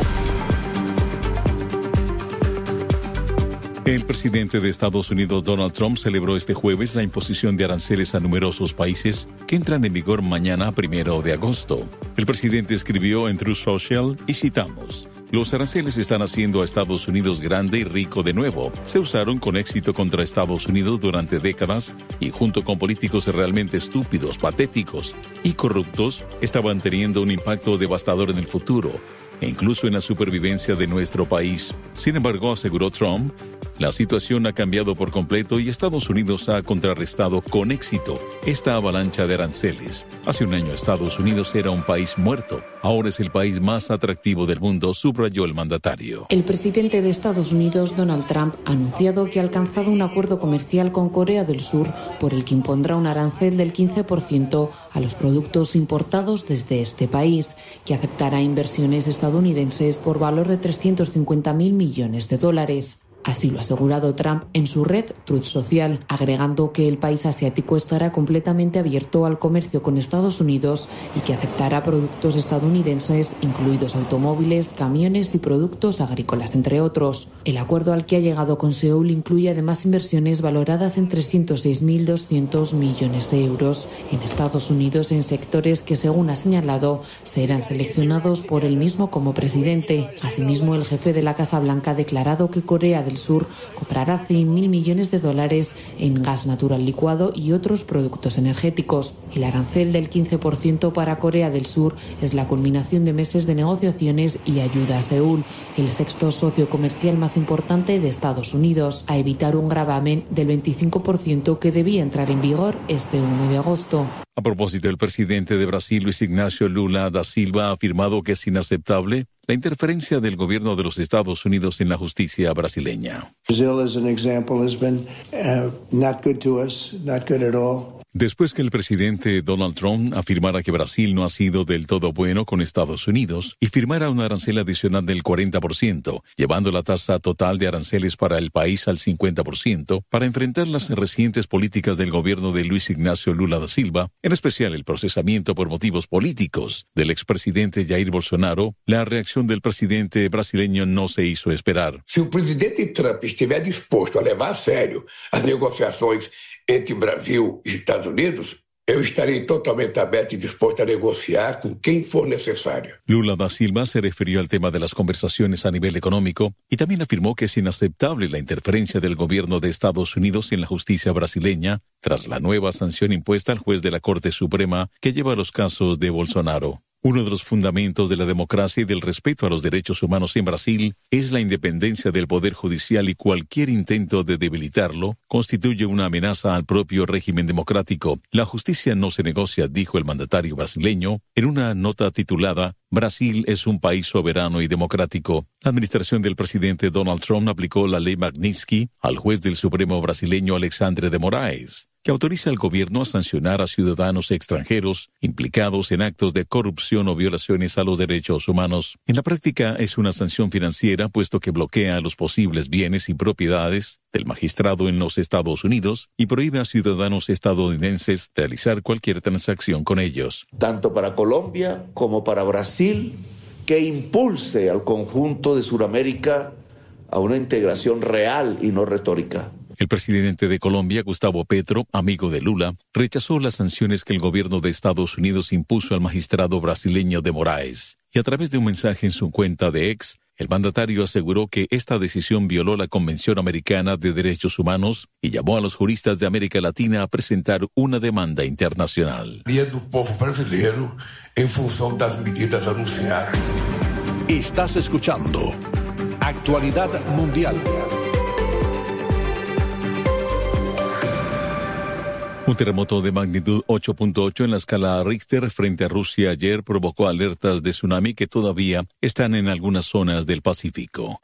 El presidente de Estados Unidos, Donald Trump, celebró este jueves la imposición de aranceles a numerosos países que entran en vigor mañana, primero de agosto. El presidente escribió en Truth Social, y citamos: los aranceles están haciendo a Estados Unidos grande y rico de nuevo. Se usaron con éxito contra Estados Unidos durante décadas y junto con políticos realmente estúpidos, patéticos y corruptos, estaban teniendo un impacto devastador en el futuro e incluso en la supervivencia de nuestro país. Sin embargo, aseguró Trump, la situación ha cambiado por completo y Estados Unidos ha contrarrestado con éxito esta avalancha de aranceles. Hace un año Estados Unidos era un país muerto. Ahora es el país más atractivo del mundo, subrayó el mandatario. El presidente de Estados Unidos, Donald Trump, ha anunciado que ha alcanzado un acuerdo comercial con Corea del Sur por el que impondrá un arancel del quince por ciento a los productos importados desde este país, que aceptará inversiones estadounidenses por valor de trescientos cincuenta mil millones de dólares. Así lo ha asegurado Trump en su red Truth Social, agregando que el país asiático estará completamente abierto al comercio con Estados Unidos y que aceptará productos estadounidenses, incluidos automóviles, camiones y productos agrícolas, entre otros. El acuerdo al que ha llegado con Seúl incluye además inversiones valoradas en trescientos seis mil doscientos millones de euros en Estados Unidos en sectores que, según ha señalado, serán seleccionados por él mismo como presidente. Asimismo, el jefe de la Casa Blanca ha declarado que Corea del Sur comprará cien mil millones de dólares en gas natural licuado y otros productos energéticos. El arancel del quince por ciento para Corea del Sur es la culminación de meses de negociaciones y ayuda a Seúl, el sexto socio comercial más importante de Estados Unidos, a evitar un gravamen del veinticinco por ciento que debía entrar en vigor este uno de agosto. A propósito, el presidente de Brasil, Luis Ignacio Lula da Silva, ha afirmado que es inaceptable la interferencia del gobierno de los Estados Unidos en la justicia brasileña. Brazil, as an example, has been uh, not good to us, not good at all. Después que el presidente Donald Trump afirmara que Brasil no ha sido del todo bueno con Estados Unidos y firmara un arancel adicional del cuarenta por ciento, llevando la tasa total de aranceles para el país al cincuenta por ciento, para enfrentar las recientes políticas del gobierno de Luis Ignacio Lula da Silva, en especial el procesamiento por motivos políticos del expresidente Jair Bolsonaro, la reacción del presidente brasileño no se hizo esperar. Si el presidente Trump estiver dispuesto a levar a serio las negociaciones entre Brasil e Estados Unidos, eu estarei totalmente aberto y dispuesto a negociar con quien for necesario. Lula da Silva se refirió al tema de las conversaciones a nivel económico y también afirmó que es inaceptable la interferencia del gobierno de Estados Unidos en la justicia brasileña tras la nueva sanción impuesta al juez de la Corte Suprema que lleva los casos de Bolsonaro. Uno de los fundamentos de la democracia y del respeto a los derechos humanos en Brasil es la independencia del Poder Judicial y cualquier intento de debilitarlo constituye una amenaza al propio régimen democrático. La justicia no se negocia, dijo el mandatario brasileño en una nota titulada Brasil es un país soberano y democrático. La administración del presidente Donald Trump aplicó la ley Magnitsky al juez del Supremo brasileño Alexandre de Moraes, que autoriza al gobierno a sancionar a ciudadanos extranjeros implicados en actos de corrupción o violaciones a los derechos humanos. En la práctica es una sanción financiera, puesto que bloquea los posibles bienes y propiedades del magistrado en los Estados Unidos y prohíbe a ciudadanos estadounidenses realizar cualquier transacción con ellos. Tanto para Colombia como para Brasil, que impulse al conjunto de Sudamérica a una integración real y no retórica. El presidente de Colombia, Gustavo Petro, amigo de Lula, rechazó las sanciones que el gobierno de Estados Unidos impuso al magistrado brasileño de Moraes. Y a través de un mensaje en su cuenta de X, el mandatario aseguró que esta decisión violó la Convención Americana de Derechos Humanos y llamó a los juristas de América Latina a presentar una demanda internacional. Dia do povo brasileiro em função das medidas anunciadas. Estás escuchando Actualidad Mundial. Un terremoto de magnitud ocho punto ocho en la escala Richter frente a Rusia ayer provocó alertas de tsunami que todavía están en algunas zonas del Pacífico.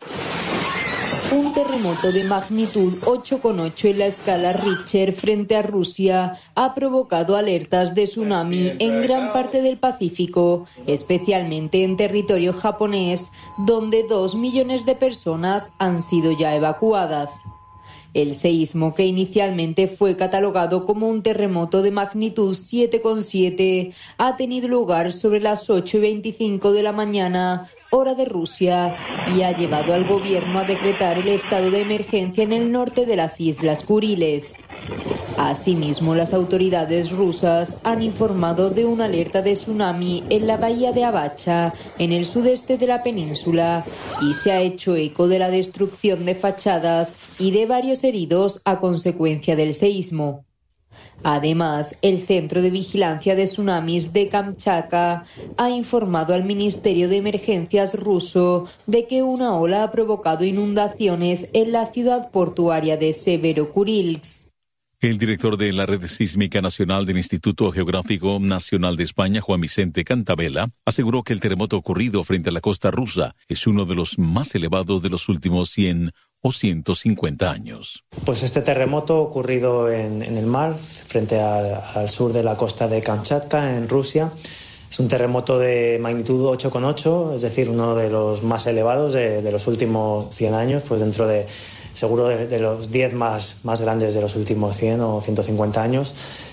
Un terremoto de magnitud ocho coma ocho en la escala Richter frente a Rusia ha provocado alertas de tsunami en gran parte del Pacífico, especialmente en territorio japonés, donde dos millones de personas han sido ya evacuadas. El seísmo, que inicialmente fue catalogado como un terremoto de magnitud siete coma siete, ha tenido lugar sobre las ocho y veinticinco de la mañana, hora de Rusia, y ha llevado al gobierno a decretar el estado de emergencia en el norte de las Islas Kuriles. Asimismo, las autoridades rusas han informado de una alerta de tsunami en la bahía de Abacha, en el sudeste de la península, y se ha hecho eco de la destrucción de fachadas y de varios heridos a consecuencia del seísmo. Además, el Centro de Vigilancia de Tsunamis de Kamchatka ha informado al Ministerio de Emergencias ruso de que una ola ha provocado inundaciones en la ciudad portuaria de Severo-Kurilsk. El director de la Red Sísmica Nacional del Instituto Geográfico Nacional de España, Juan Vicente Cantabela, aseguró que el terremoto ocurrido frente a la costa rusa es uno de los más elevados de los últimos cien o ciento cincuenta años. Pues este terremoto ocurrido en, en el mar, frente al, al sur de la costa de Kamchatka, en Rusia, es un terremoto de magnitud ocho coma ocho, es decir, uno de los más elevados de, de los últimos cien años, pues dentro de, seguro, de, de los diez más, más grandes de los últimos cien o ciento cincuenta años.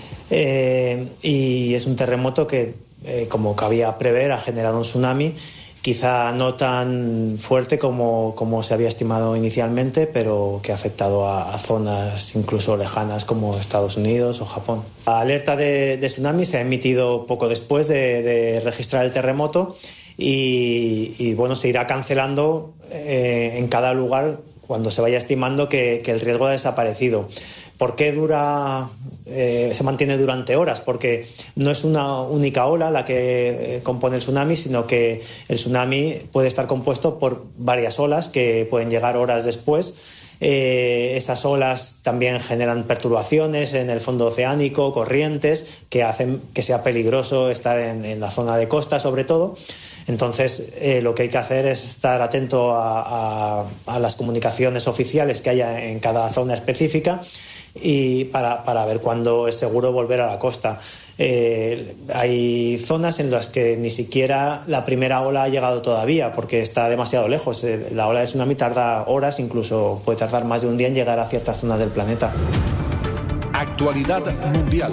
Eh, y es un terremoto que, eh, como cabía prever, ha generado un tsunami, quizá no tan fuerte como, como se había estimado inicialmente, pero que ha afectado a, a zonas incluso lejanas como Estados Unidos o Japón. La alerta de, de tsunami se ha emitido poco después de, de registrar el terremoto y, y bueno, se irá cancelando eh, en cada lugar cuando se vaya estimando que, que el riesgo ha desaparecido. ¿Por qué dura, eh, se mantiene durante horas? Porque no es una única ola la que eh, compone el tsunami, sino que el tsunami puede estar compuesto por varias olas que pueden llegar horas después. Eh, esas olas también generan perturbaciones en el fondo oceánico, corrientes, que hacen que sea peligroso estar en, en la zona de costa, sobre todo. Entonces, eh, lo que hay que hacer es estar atento a, a, a las comunicaciones oficiales que haya en cada zona específica y para, para ver cuándo es seguro volver a la costa. Eh, hay zonas en las que ni siquiera la primera ola ha llegado todavía porque está demasiado lejos. Eh, la ola de tsunami tarda horas, incluso puede tardar más de un día en llegar a ciertas zonas del planeta. Actualidad Mundial.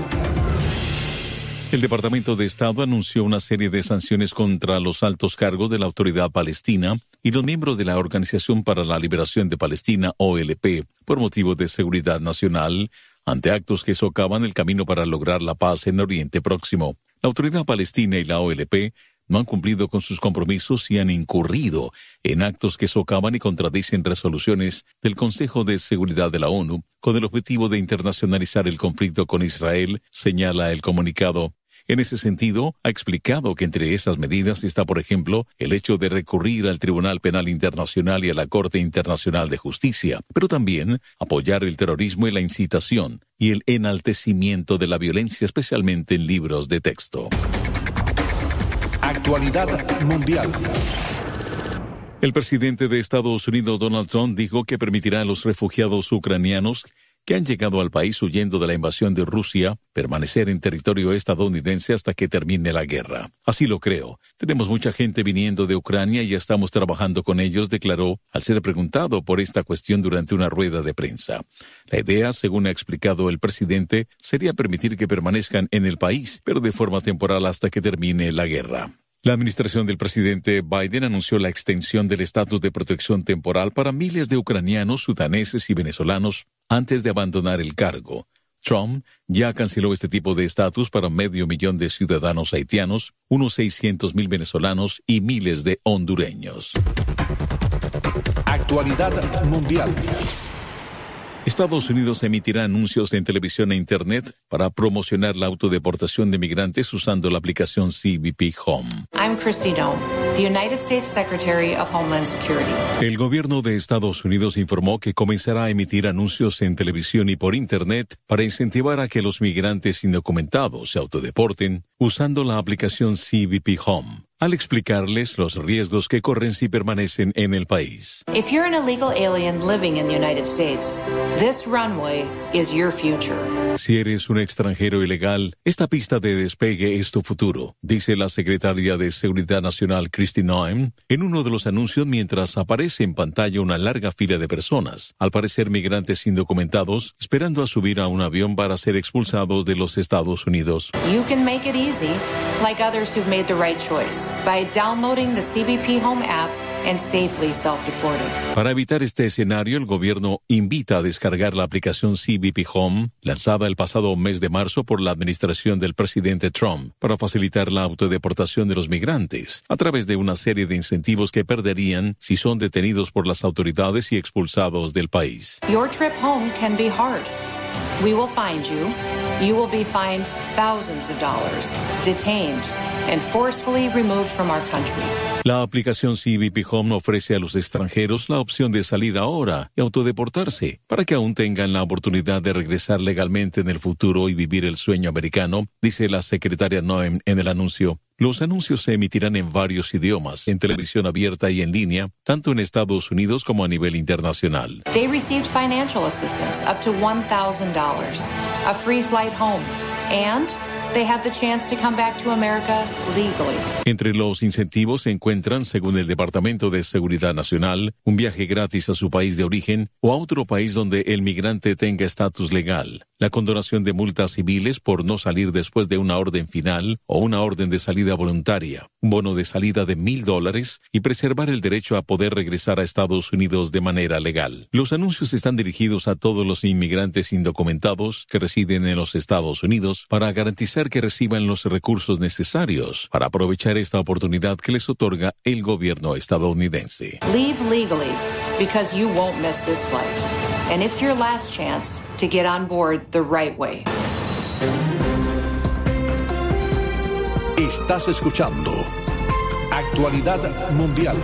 El Departamento de Estado anunció una serie de sanciones contra los altos cargos de la Autoridad Palestina y los miembros de la Organización para la Liberación de Palestina, O L P, por motivos de seguridad nacional, ante actos que socavan el camino para lograr la paz en Oriente Próximo. La Autoridad Palestina y la O L P no han cumplido con sus compromisos y han incurrido en actos que socavan y contradicen resoluciones del Consejo de Seguridad de la ONU con el objetivo de internacionalizar el conflicto con Israel, señala el comunicado. En ese sentido, ha explicado que entre esas medidas está, por ejemplo, el hecho de recurrir al Tribunal Penal Internacional y a la Corte Internacional de Justicia, pero también apoyar el terrorismo y la incitación y el enaltecimiento de la violencia, especialmente en libros de texto. Actualidad Mundial. El presidente de Estados Unidos, Donald Trump, dijo que permitirá a los refugiados ucranianos que han llegado al país huyendo de la invasión de Rusia permanecer en territorio estadounidense hasta que termine la guerra. Así lo creo. Tenemos mucha gente viniendo de Ucrania y ya estamos trabajando con ellos, declaró al ser preguntado por esta cuestión durante una rueda de prensa. La idea, según ha explicado el presidente, sería permitir que permanezcan en el país, pero de forma temporal hasta que termine la guerra. La administración del presidente Biden anunció la extensión del estatus de protección temporal para miles de ucranianos, sudaneses y venezolanos antes de abandonar el cargo. Trump ya canceló este tipo de estatus para medio millón de ciudadanos haitianos, unos seiscientos mil venezolanos y miles de hondureños. Actualidad Mundial. Estados Unidos emitirá anuncios en televisión e Internet para promocionar la autodeportación de migrantes usando la aplicación C B P Home. I'm Kristi Noem, the United States Secretary of Homeland Security. El gobierno de Estados Unidos informó que comenzará a emitir anuncios en televisión y por Internet para incentivar a que los migrantes indocumentados se autodeporten usando la aplicación C B P Home, al explicarles los riesgos que corren si permanecen en el país. If you're an illegal alien living in the United States, this runway is your future. Si eres un extranjero ilegal, esta pista de despegue es tu futuro, dice la secretaria de Seguridad Nacional Kristi Noem en uno de los anuncios mientras aparece en pantalla una larga fila de personas, al parecer migrantes indocumentados, esperando a subir a un avión para ser expulsados de los Estados Unidos. You can make it easy, like others who've made the right choice, by downloading the C B P Home app and safely self-deporting. Para evitar este escenario, el gobierno invita a descargar la aplicación C B P Home, lanzada el pasado mes de marzo por la administración del presidente Trump, para facilitar la autodeportación de los migrantes, a través de una serie de incentivos que perderían si son detenidos por las autoridades y expulsados del país. Your trip home can be hard. We will find you. You will be fined thousands of dollars, detained, and forcefully removed from our country. La aplicación C B P Home ofrece a los extranjeros la opción de salir ahora y autodeportarse, para que aún tengan la oportunidad de regresar legalmente en el futuro y vivir el sueño americano, dice la secretaria Noem en el anuncio. Los anuncios se emitirán en varios idiomas, en televisión abierta y en línea, tanto en Estados Unidos como a nivel internacional. They received financial assistance up to one thousand dollars, a free flight home, and they have the chance to come back to America legally. Entre los incentivos se encuentran, según el Departamento de Seguridad Nacional, un viaje gratis a su país de origen o a otro país donde el migrante tenga estatus legal, la condonación de multas civiles por no salir después de una orden final o una orden de salida voluntaria, un bono de salida de mil dólares y preservar el derecho a poder regresar a Estados Unidos de manera legal. Los anuncios están dirigidos a todos los inmigrantes indocumentados que residen en los Estados Unidos para garantizar que reciban los recursos necesarios para aprovechar esta oportunidad que les otorga el gobierno estadounidense. Leave legally because you won't miss this flight. And it's your last chance to get on board the right way. Estás escuchando Actualidad Mundial.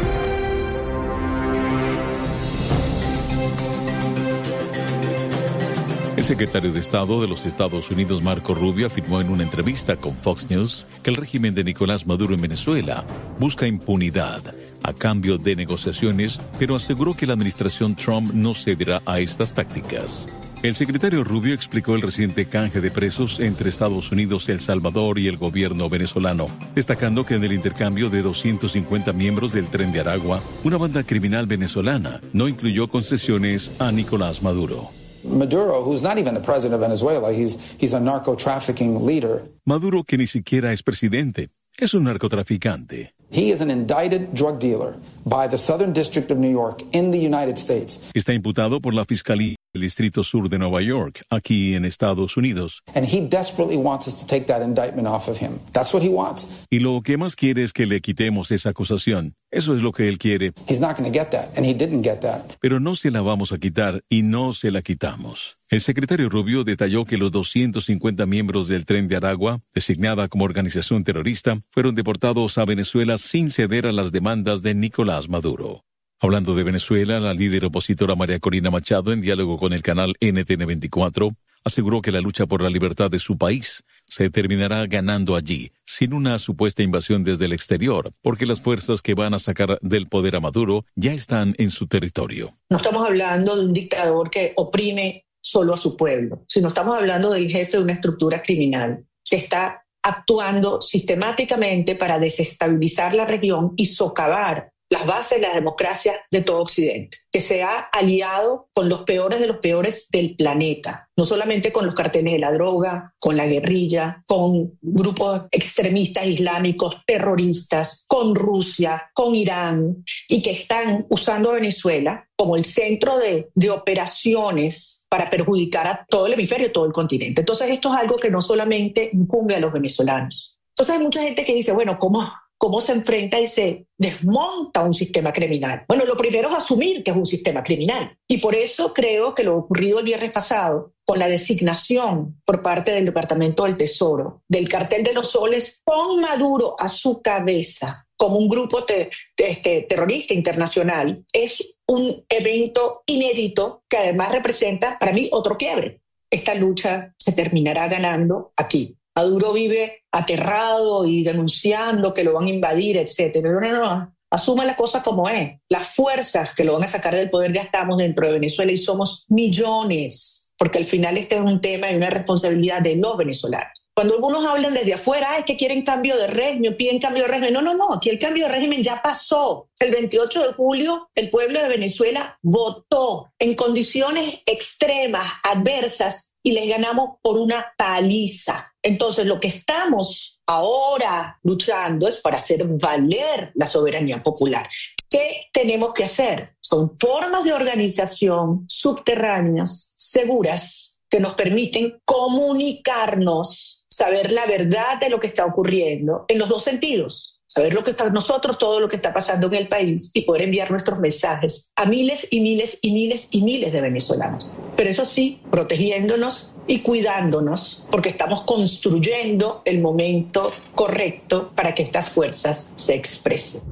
El secretario de Estado de los Estados Unidos, Marco Rubio, afirmó en una entrevista con Fox News que el régimen de Nicolás Maduro en Venezuela busca impunidad a cambio de negociaciones, pero aseguró que la administración Trump no cederá a estas tácticas. El secretario Rubio explicó el reciente canje de presos entre Estados Unidos, El Salvador y el gobierno venezolano, destacando que en el intercambio de doscientos cincuenta miembros del Tren de Aragua, una banda criminal venezolana no incluyó concesiones a Nicolás Maduro. Maduro, who's not even the president of Venezuela, he's, he's a narco-trafficking leader. Maduro, que ni siquiera es presidente, es un narcotraficante. He is an indicted drug dealer by the Southern District of New York in the United States. Está imputado por la Fiscalía del Distrito Sur de Nueva York, aquí en Estados Unidos. And he desperately wants us to take that indictment off of him. That's what he wants. Y lo que más quiere es que le quitemos esa acusación. Eso es lo que él quiere. He's not going to get that, and he didn't get that. Pero no se la vamos a quitar y no se la quitamos. El secretario Rubio detalló que los doscientos cincuenta miembros del Tren de Aragua, designada como organización terrorista, fueron deportados a Venezuela sin ceder a las demandas de Nicolás Maduro. Hablando de Venezuela, la líder opositora María Corina Machado, en diálogo con el canal N T N veinticuatro, aseguró que la lucha por la libertad de su país se terminará ganando allí, sin una supuesta invasión desde el exterior, porque las fuerzas que van a sacar del poder a Maduro ya están en su territorio. No estamos hablando de un dictador que oprime solo a su pueblo, sino estamos hablando del jefe de una estructura criminal que está actuando sistemáticamente para desestabilizar la región y socavar las bases de la democracia de todo Occidente, que se ha aliado con los peores de los peores del planeta, no solamente con los carteles de la droga, con la guerrilla, con grupos extremistas islámicos, terroristas, con Rusia, con Irán, y que están usando a Venezuela como el centro de, de operaciones para perjudicar a todo el hemisferio, todo el continente. Entonces esto es algo que no solamente incumbe a los venezolanos. Entonces hay mucha gente que dice, bueno, ¿cómo, cómo se enfrenta y se desmonta un sistema criminal. Bueno, lo primero es asumir que es un sistema criminal. Y por eso creo que lo ocurrido el viernes pasado, con la designación por parte del Departamento del Tesoro del Cartel de los Soles, con Maduro a su cabeza como un grupo te, te, este, terrorista internacional, es un evento inédito que además representa para mí otro quiebre. Esta lucha se terminará ganando aquí. Maduro vive aterrado y denunciando que lo van a invadir, etcétera. No, no, no. Asuma la cosa como es. Las fuerzas que lo van a sacar del poder ya estamos dentro de Venezuela y somos millones, porque al final este es un tema y una responsabilidad de los venezolanos. Cuando algunos hablan desde afuera, es que quieren cambio de régimen, piden cambio de régimen. No, no, no, aquí el cambio de régimen ya pasó. El veintiocho de julio, el pueblo de Venezuela votó en condiciones extremas, adversas, y les ganamos por una paliza. Entonces, lo que estamos ahora luchando es para hacer valer la soberanía popular. ¿Qué tenemos que hacer? Son formas de organización subterráneas, seguras, que nos permiten comunicarnos, saber la verdad de lo que está ocurriendo en los dos sentidos. Saber lo que está nosotros, todo lo que está pasando en el país y poder enviar nuestros mensajes a miles y miles y miles y miles de venezolanos. Pero eso sí, protegiéndonos y cuidándonos, porque estamos construyendo el momento correcto para que estas fuerzas se expresen.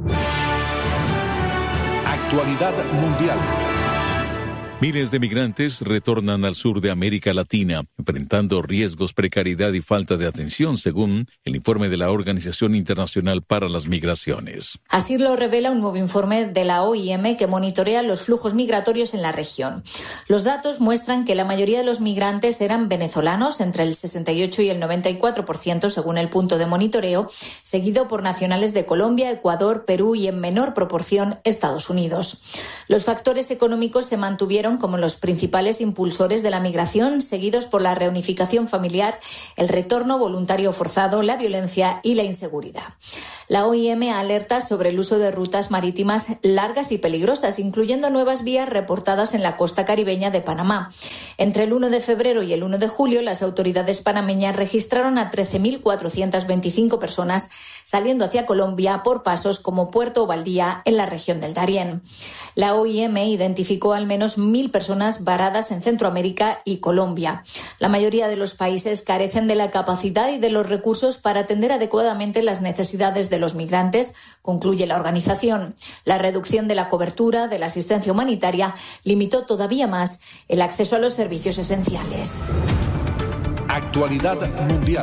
Actualidad mundial. Miles de migrantes retornan al sur de América Latina, enfrentando riesgos, precariedad y falta de atención, según el informe de la Organización Internacional para las Migraciones. Así lo revela un nuevo informe de la O I M que monitorea los flujos migratorios en la región. Los datos muestran que la mayoría de los migrantes eran venezolanos, entre el sesenta y ocho y el noventa y cuatro por ciento, según el punto de monitoreo, seguido por nacionales de Colombia, Ecuador, Perú y, en menor proporción, Estados Unidos. Los factores económicos se mantuvieron como los principales impulsores de la migración, seguidos por la reunificación familiar, el retorno voluntario forzado, la violencia y la inseguridad. La O I M alerta sobre el uso de rutas marítimas largas y peligrosas, incluyendo nuevas vías reportadas en la costa caribeña de Panamá. Entre el uno de febrero y el uno de julio, las autoridades panameñas registraron a trece mil cuatrocientas veinticinco personas saliendo hacia Colombia por pasos como Puerto Valdía en la región del Darién. La O I M identificó al menos mil personas varadas en Centroamérica y Colombia. La mayoría de los países carecen de la capacidad y de los recursos para atender adecuadamente las necesidades de los migrantes, concluye la organización. La reducción de la cobertura de la asistencia humanitaria limitó todavía más el acceso a los servicios esenciales. Actualidad mundial.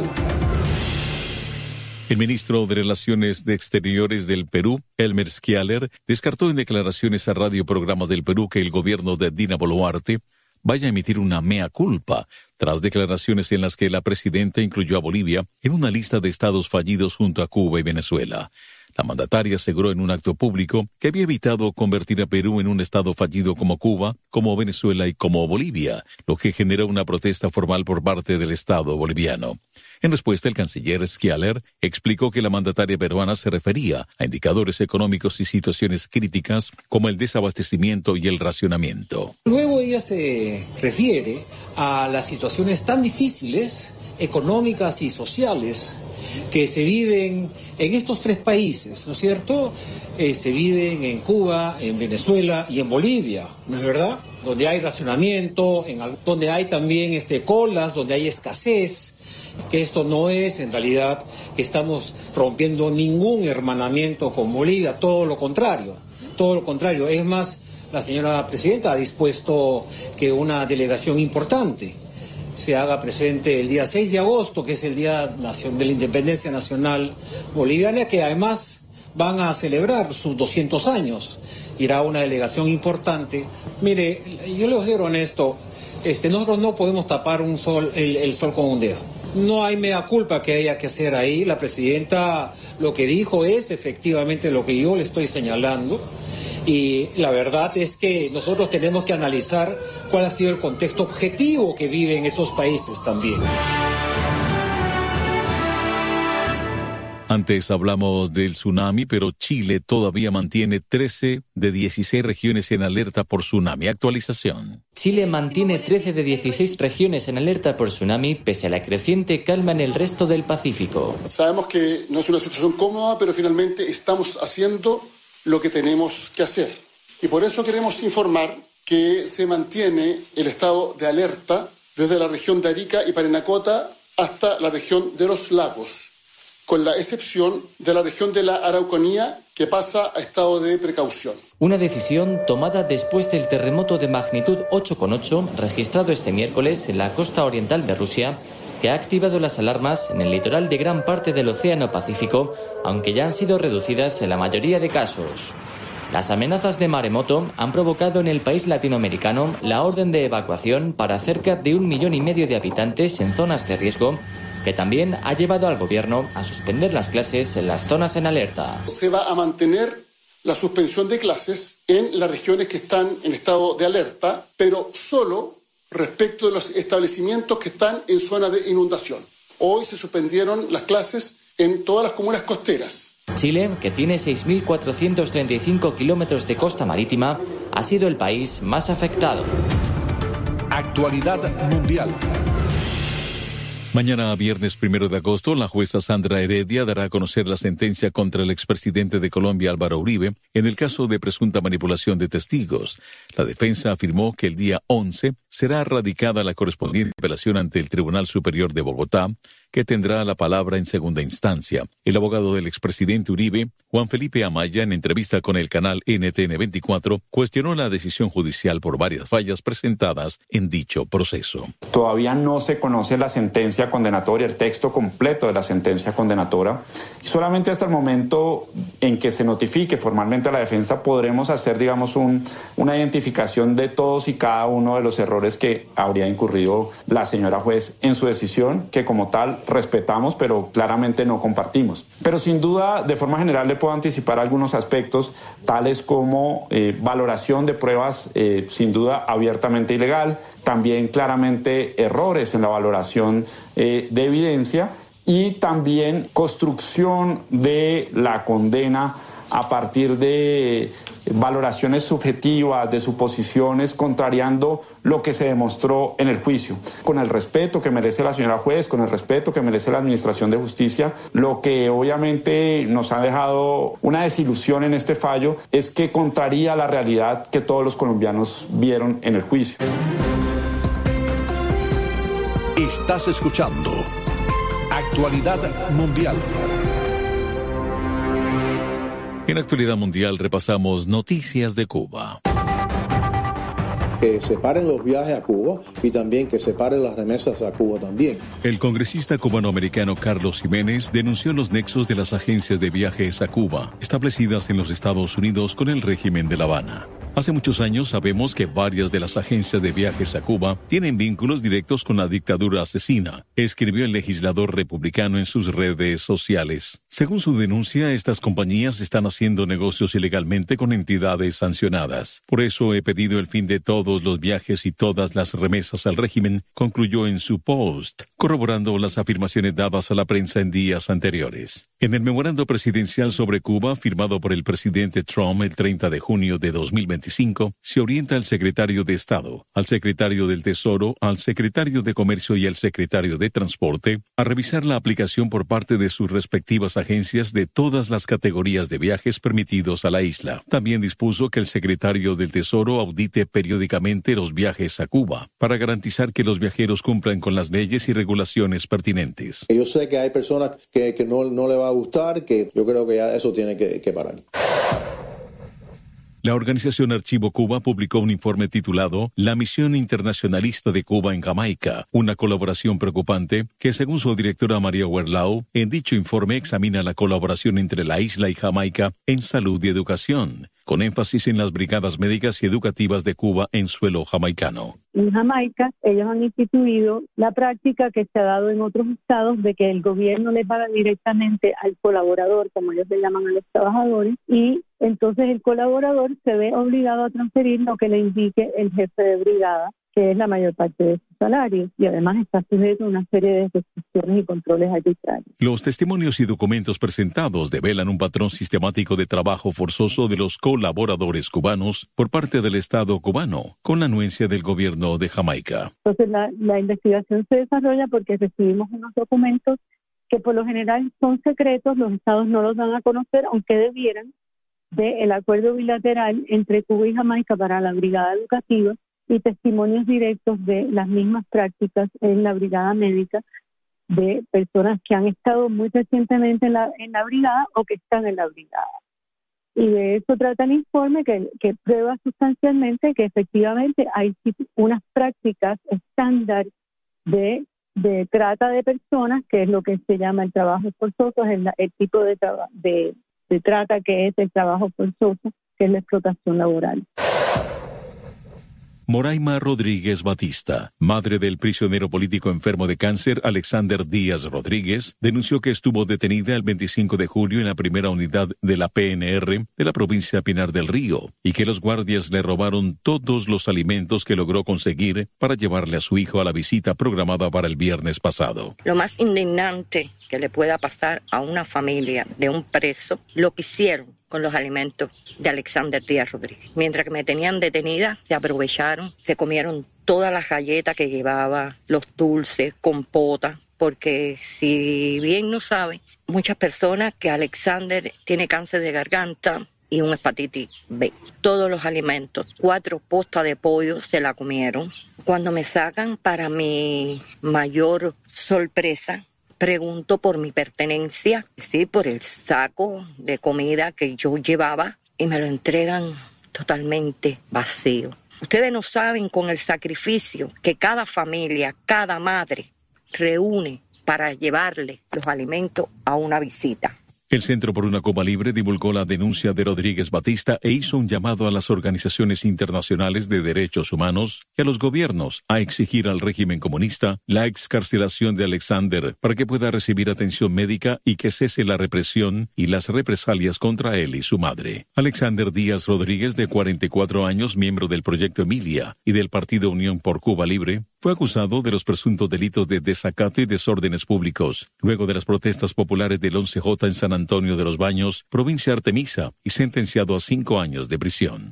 El ministro de Relaciones de Exteriores del Perú, Elmer Schialer, descartó en declaraciones a radioprogramas del Perú que el gobierno de Dina Boluarte vaya a emitir una mea culpa, tras declaraciones en las que la presidenta incluyó a Bolivia en una lista de estados fallidos junto a Cuba y Venezuela. La mandataria aseguró en un acto público que había evitado convertir a Perú en un estado fallido como Cuba, como Venezuela y como Bolivia, lo que generó una protesta formal por parte del Estado boliviano. En respuesta, el canciller Schialer explicó que la mandataria peruana se refería a indicadores económicos y situaciones críticas como el desabastecimiento y el racionamiento. Luego ella se refiere a las situaciones tan difíciles, económicas y sociales, que se viven en estos tres países, ¿no es cierto? Eh, se viven en Cuba, en Venezuela y en Bolivia, ¿no es verdad? Donde hay racionamiento, en, donde hay también este, colas, donde hay escasez, que esto no es en realidad que estamos rompiendo ningún hermanamiento con Bolivia, todo lo contrario, todo lo contrario. Es más, la señora presidenta ha dispuesto que una delegación importante se haga presente el día seis de agosto, que es el Día de la Independencia Nacional Boliviana, que además van a celebrar sus doscientos años. Irá una delegación importante. Mire, yo les soy honesto, este, nosotros no podemos tapar un sol, el, el sol con un dedo. No hay mea culpa que haya que hacer ahí. La presidenta lo que dijo es efectivamente lo que yo le estoy señalando. Y la verdad es que nosotros tenemos que analizar cuál ha sido el contexto objetivo que viven esos países también. Antes hablamos del tsunami, pero Chile todavía mantiene trece de dieciséis regiones en alerta por tsunami. Actualización. Chile mantiene trece de dieciséis regiones en alerta por tsunami, pese a la creciente calma en el resto del Pacífico. Sabemos que no es una situación cómoda, pero finalmente estamos haciendo lo que tenemos que hacer. Y por eso queremos informar que se mantiene el estado de alerta desde la región de Arica y Parinacota hasta la región de los lagos, con la excepción de la región de la Araucanía, que pasa a estado de precaución. Una decisión tomada después del terremoto de magnitud ocho coma ocho registrado este miércoles en la costa oriental de Rusia, que ha activado las alarmas en el litoral de gran parte del Océano Pacífico, aunque ya han sido reducidas en la mayoría de casos. Las amenazas de maremoto han provocado en el país latinoamericano la orden de evacuación para cerca de un millón y medio de habitantes en zonas de riesgo, que también ha llevado al gobierno a suspender las clases en las zonas en alerta. Se va a mantener la suspensión de clases en las regiones que están en estado de alerta, pero solo respecto de los establecimientos que están en zona de inundación. Hoy se suspendieron las clases en todas las comunas costeras. Chile, que tiene seis mil cuatrocientos treinta y cinco kilómetros de costa marítima, ha sido el país más afectado. Actualidad mundial. Mañana, viernes primero de agosto, la jueza Sandra Heredia dará a conocer la sentencia contra el expresidente de Colombia, Álvaro Uribe, en el caso de presunta manipulación de testigos. La defensa afirmó que el día once será radicada la correspondiente apelación ante el Tribunal Superior de Bogotá, que tendrá la palabra en segunda instancia. El abogado del expresidente Uribe, Juan Felipe Amaya, en entrevista con el canal N T N veinticuatro, cuestionó la decisión judicial por varias fallas presentadas en dicho proceso. Todavía no se conoce la sentencia condenatoria, el texto completo de la sentencia condenatoria. Solamente hasta el momento en que se notifique formalmente a la defensa podremos hacer, digamos, un, una identificación de todos y cada uno de los errores que habría incurrido la señora juez en su decisión, que como tal respetamos, pero claramente no compartimos. Pero sin duda, de forma general, le puedo anticipar algunos aspectos, tales como eh, valoración de pruebas, eh, sin duda abiertamente ilegal, también claramente errores en la valoración eh, de evidencia y también construcción de la condena a partir de valoraciones subjetivas, de suposiciones, contrariando lo que se demostró en el juicio. Con el respeto que merece la señora juez, con el respeto que merece la Administración de Justicia, lo que obviamente nos ha dejado una desilusión en este fallo es que contraría la realidad que todos los colombianos vieron en el juicio. Estás escuchando Actualidad Mundial. En Actualidad Mundial repasamos noticias de Cuba. Que separen los viajes a Cuba y también que separen las remesas a Cuba también. El congresista cubano-americano Carlos Jiménez denunció los nexos de las agencias de viajes a Cuba, establecidas en los Estados Unidos con el régimen de La Habana. Hace muchos años sabemos que varias de las agencias de viajes a Cuba tienen vínculos directos con la dictadura asesina, escribió el legislador republicano en sus redes sociales. Según su denuncia, estas compañías están haciendo negocios ilegalmente con entidades sancionadas. Por eso he pedido el fin de todos los viajes y todas las remesas al régimen, concluyó en su post, corroborando las afirmaciones dadas a la prensa en días anteriores. En el memorando presidencial sobre Cuba, firmado por el presidente Trump el treinta de junio de dos mil veinticinco, se orienta al secretario de Estado, al secretario del Tesoro, al secretario de Comercio y al secretario de Transporte a revisar la aplicación por parte de sus respectivas agencias de todas las categorías de viajes permitidos a la isla. También dispuso que el secretario del Tesoro audite periódicamente los viajes a Cuba para garantizar que los viajeros cumplan con las leyes y regulaciones pertinentes. Yo sé que hay personas que, que no, no le va a gustar, que yo creo que ya eso tiene que, que parar. La organización Archivo Cuba publicó un informe titulado La misión internacionalista de Cuba en Jamaica, una colaboración preocupante que, según su directora María Werlau, en dicho informe examina la colaboración entre la isla y Jamaica en salud y educación, con énfasis en las brigadas médicas y educativas de Cuba en suelo jamaicano. En Jamaica, ellos han instituido la práctica que se ha dado en otros estados de que el gobierno le paga directamente al colaborador, como ellos le llaman a los trabajadores, y entonces el colaborador se ve obligado a transferir lo que le indique el jefe de brigada, que es la mayor parte de sus salarios, y además está sujeto a una serie de restricciones y controles arbitrarios. Los testimonios y documentos presentados develan un patrón sistemático de trabajo forzoso de los colaboradores cubanos por parte del Estado cubano, con la anuencia del gobierno de Jamaica. Entonces la, la investigación se desarrolla porque recibimos unos documentos que por lo general son secretos, los estados no los dan a conocer, aunque debieran, del acuerdo bilateral entre Cuba y Jamaica para la brigada educativa, y testimonios directos de las mismas prácticas en la brigada médica de personas que han estado muy recientemente en la, en la brigada o que están en la brigada. Y de eso trata el informe, que, que prueba sustancialmente que efectivamente hay unas prácticas estándar de, de trata de personas, que es lo que se llama el trabajo forzoso, es el, el tipo de, traba, de, de trata que es el trabajo forzoso, que es la explotación laboral. Moraima Rodríguez Batista, madre del prisionero político enfermo de cáncer Alexander Díaz Rodríguez, denunció que estuvo detenida el veinticinco de julio en la primera unidad de la P N R de la provincia de Pinar del Río y que los guardias le robaron todos los alimentos que logró conseguir para llevarle a su hijo a la visita programada para el viernes pasado. Lo más indignante que le pueda pasar a una familia de un preso, lo que hicieron con los alimentos de Alexander Díaz Rodríguez. Mientras que me tenían detenida, se aprovecharon, se comieron todas las galletas que llevaba, los dulces, compota, porque si bien no saben, muchas personas que Alexander tiene cáncer de garganta y un hepatitis B. Todos los alimentos, cuatro postas de pollo se la comieron. Cuando me sacan, para mi mayor sorpresa, pregunto por mi pertenencia, sí, por el saco de comida que yo llevaba, y me lo entregan totalmente vacío. Ustedes no saben con el sacrificio que cada familia, cada madre reúne para llevarle los alimentos a una visita. El Centro por una Cuba Libre divulgó la denuncia de Rodríguez Batista e hizo un llamado a las organizaciones internacionales de derechos humanos y a los gobiernos a exigir al régimen comunista la excarcelación de Alexander para que pueda recibir atención médica y que cese la represión y las represalias contra él y su madre. Alexander Díaz Rodríguez, de cuarenta y cuatro años, miembro del Proyecto Emilia y del Partido Unión por Cuba Libre, fue acusado de los presuntos delitos de desacato y desórdenes públicos, luego de las protestas populares del once J en San Antonio de los Baños, provincia de Artemisa, y sentenciado a cinco años de prisión.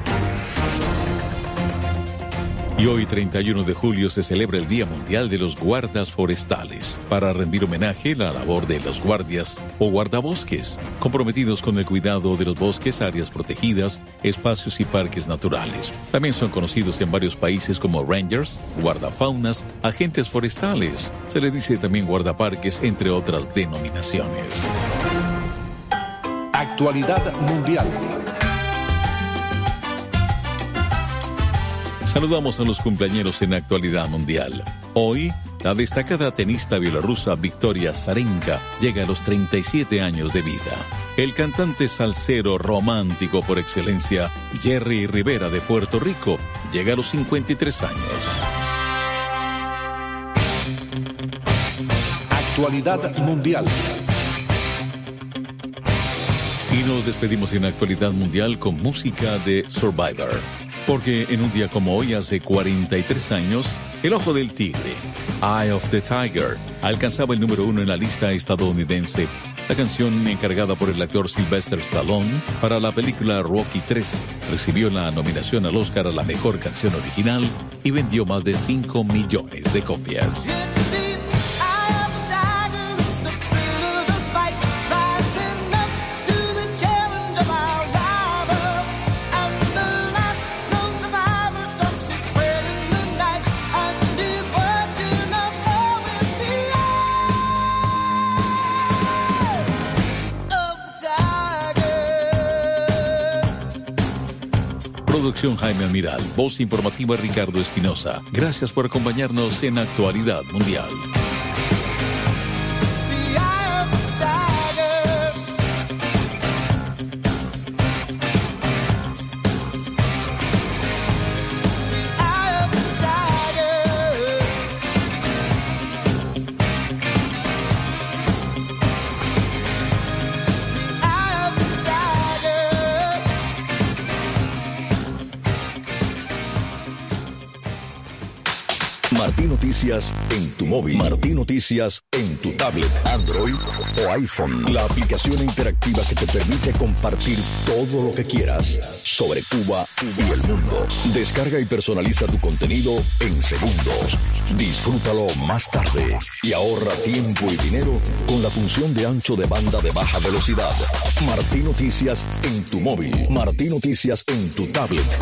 Y hoy, treinta y uno de julio, se celebra el Día Mundial de los Guardas Forestales, para rendir homenaje a la labor de los guardias o guardabosques, comprometidos con el cuidado de los bosques, áreas protegidas, espacios y parques naturales. También son conocidos en varios países como rangers, guardafaunas, agentes forestales. Se les dice también guardaparques, entre otras denominaciones. Actualidad mundial. Saludamos a los cumpleañeros en Actualidad Mundial. Hoy, la destacada tenista bielorrusa Victoria Azarenka llega a los treinta y siete años de vida. El cantante salsero romántico por excelencia, Jerry Rivera de Puerto Rico, llega a los cincuenta y tres años. Actualidad mundial. Y nos despedimos en Actualidad Mundial con música de Survivor. Porque en un día como hoy, hace cuarenta y tres años, El Ojo del Tigre, Eye of the Tiger, alcanzaba el número uno en la lista estadounidense. La canción, encargada por el actor Sylvester Stallone para la película Rocky tres, recibió la nominación al Oscar a la mejor canción original y vendió más de cinco millones de copias. Producción Jaime Almiral, voz informativa Ricardo Espinosa. Gracias por acompañarnos en Actualidad Mundial. Martí Noticias en tu móvil. Martí Noticias en tu tablet, Android o iPhone. La aplicación interactiva que te permite compartir todo lo que quieras sobre Cuba y el mundo. Descarga y personaliza tu contenido en segundos. Disfrútalo más tarde y ahorra tiempo y dinero con la función de ancho de banda de baja velocidad. Martí Noticias en tu móvil. Martí Noticias en tu tablet.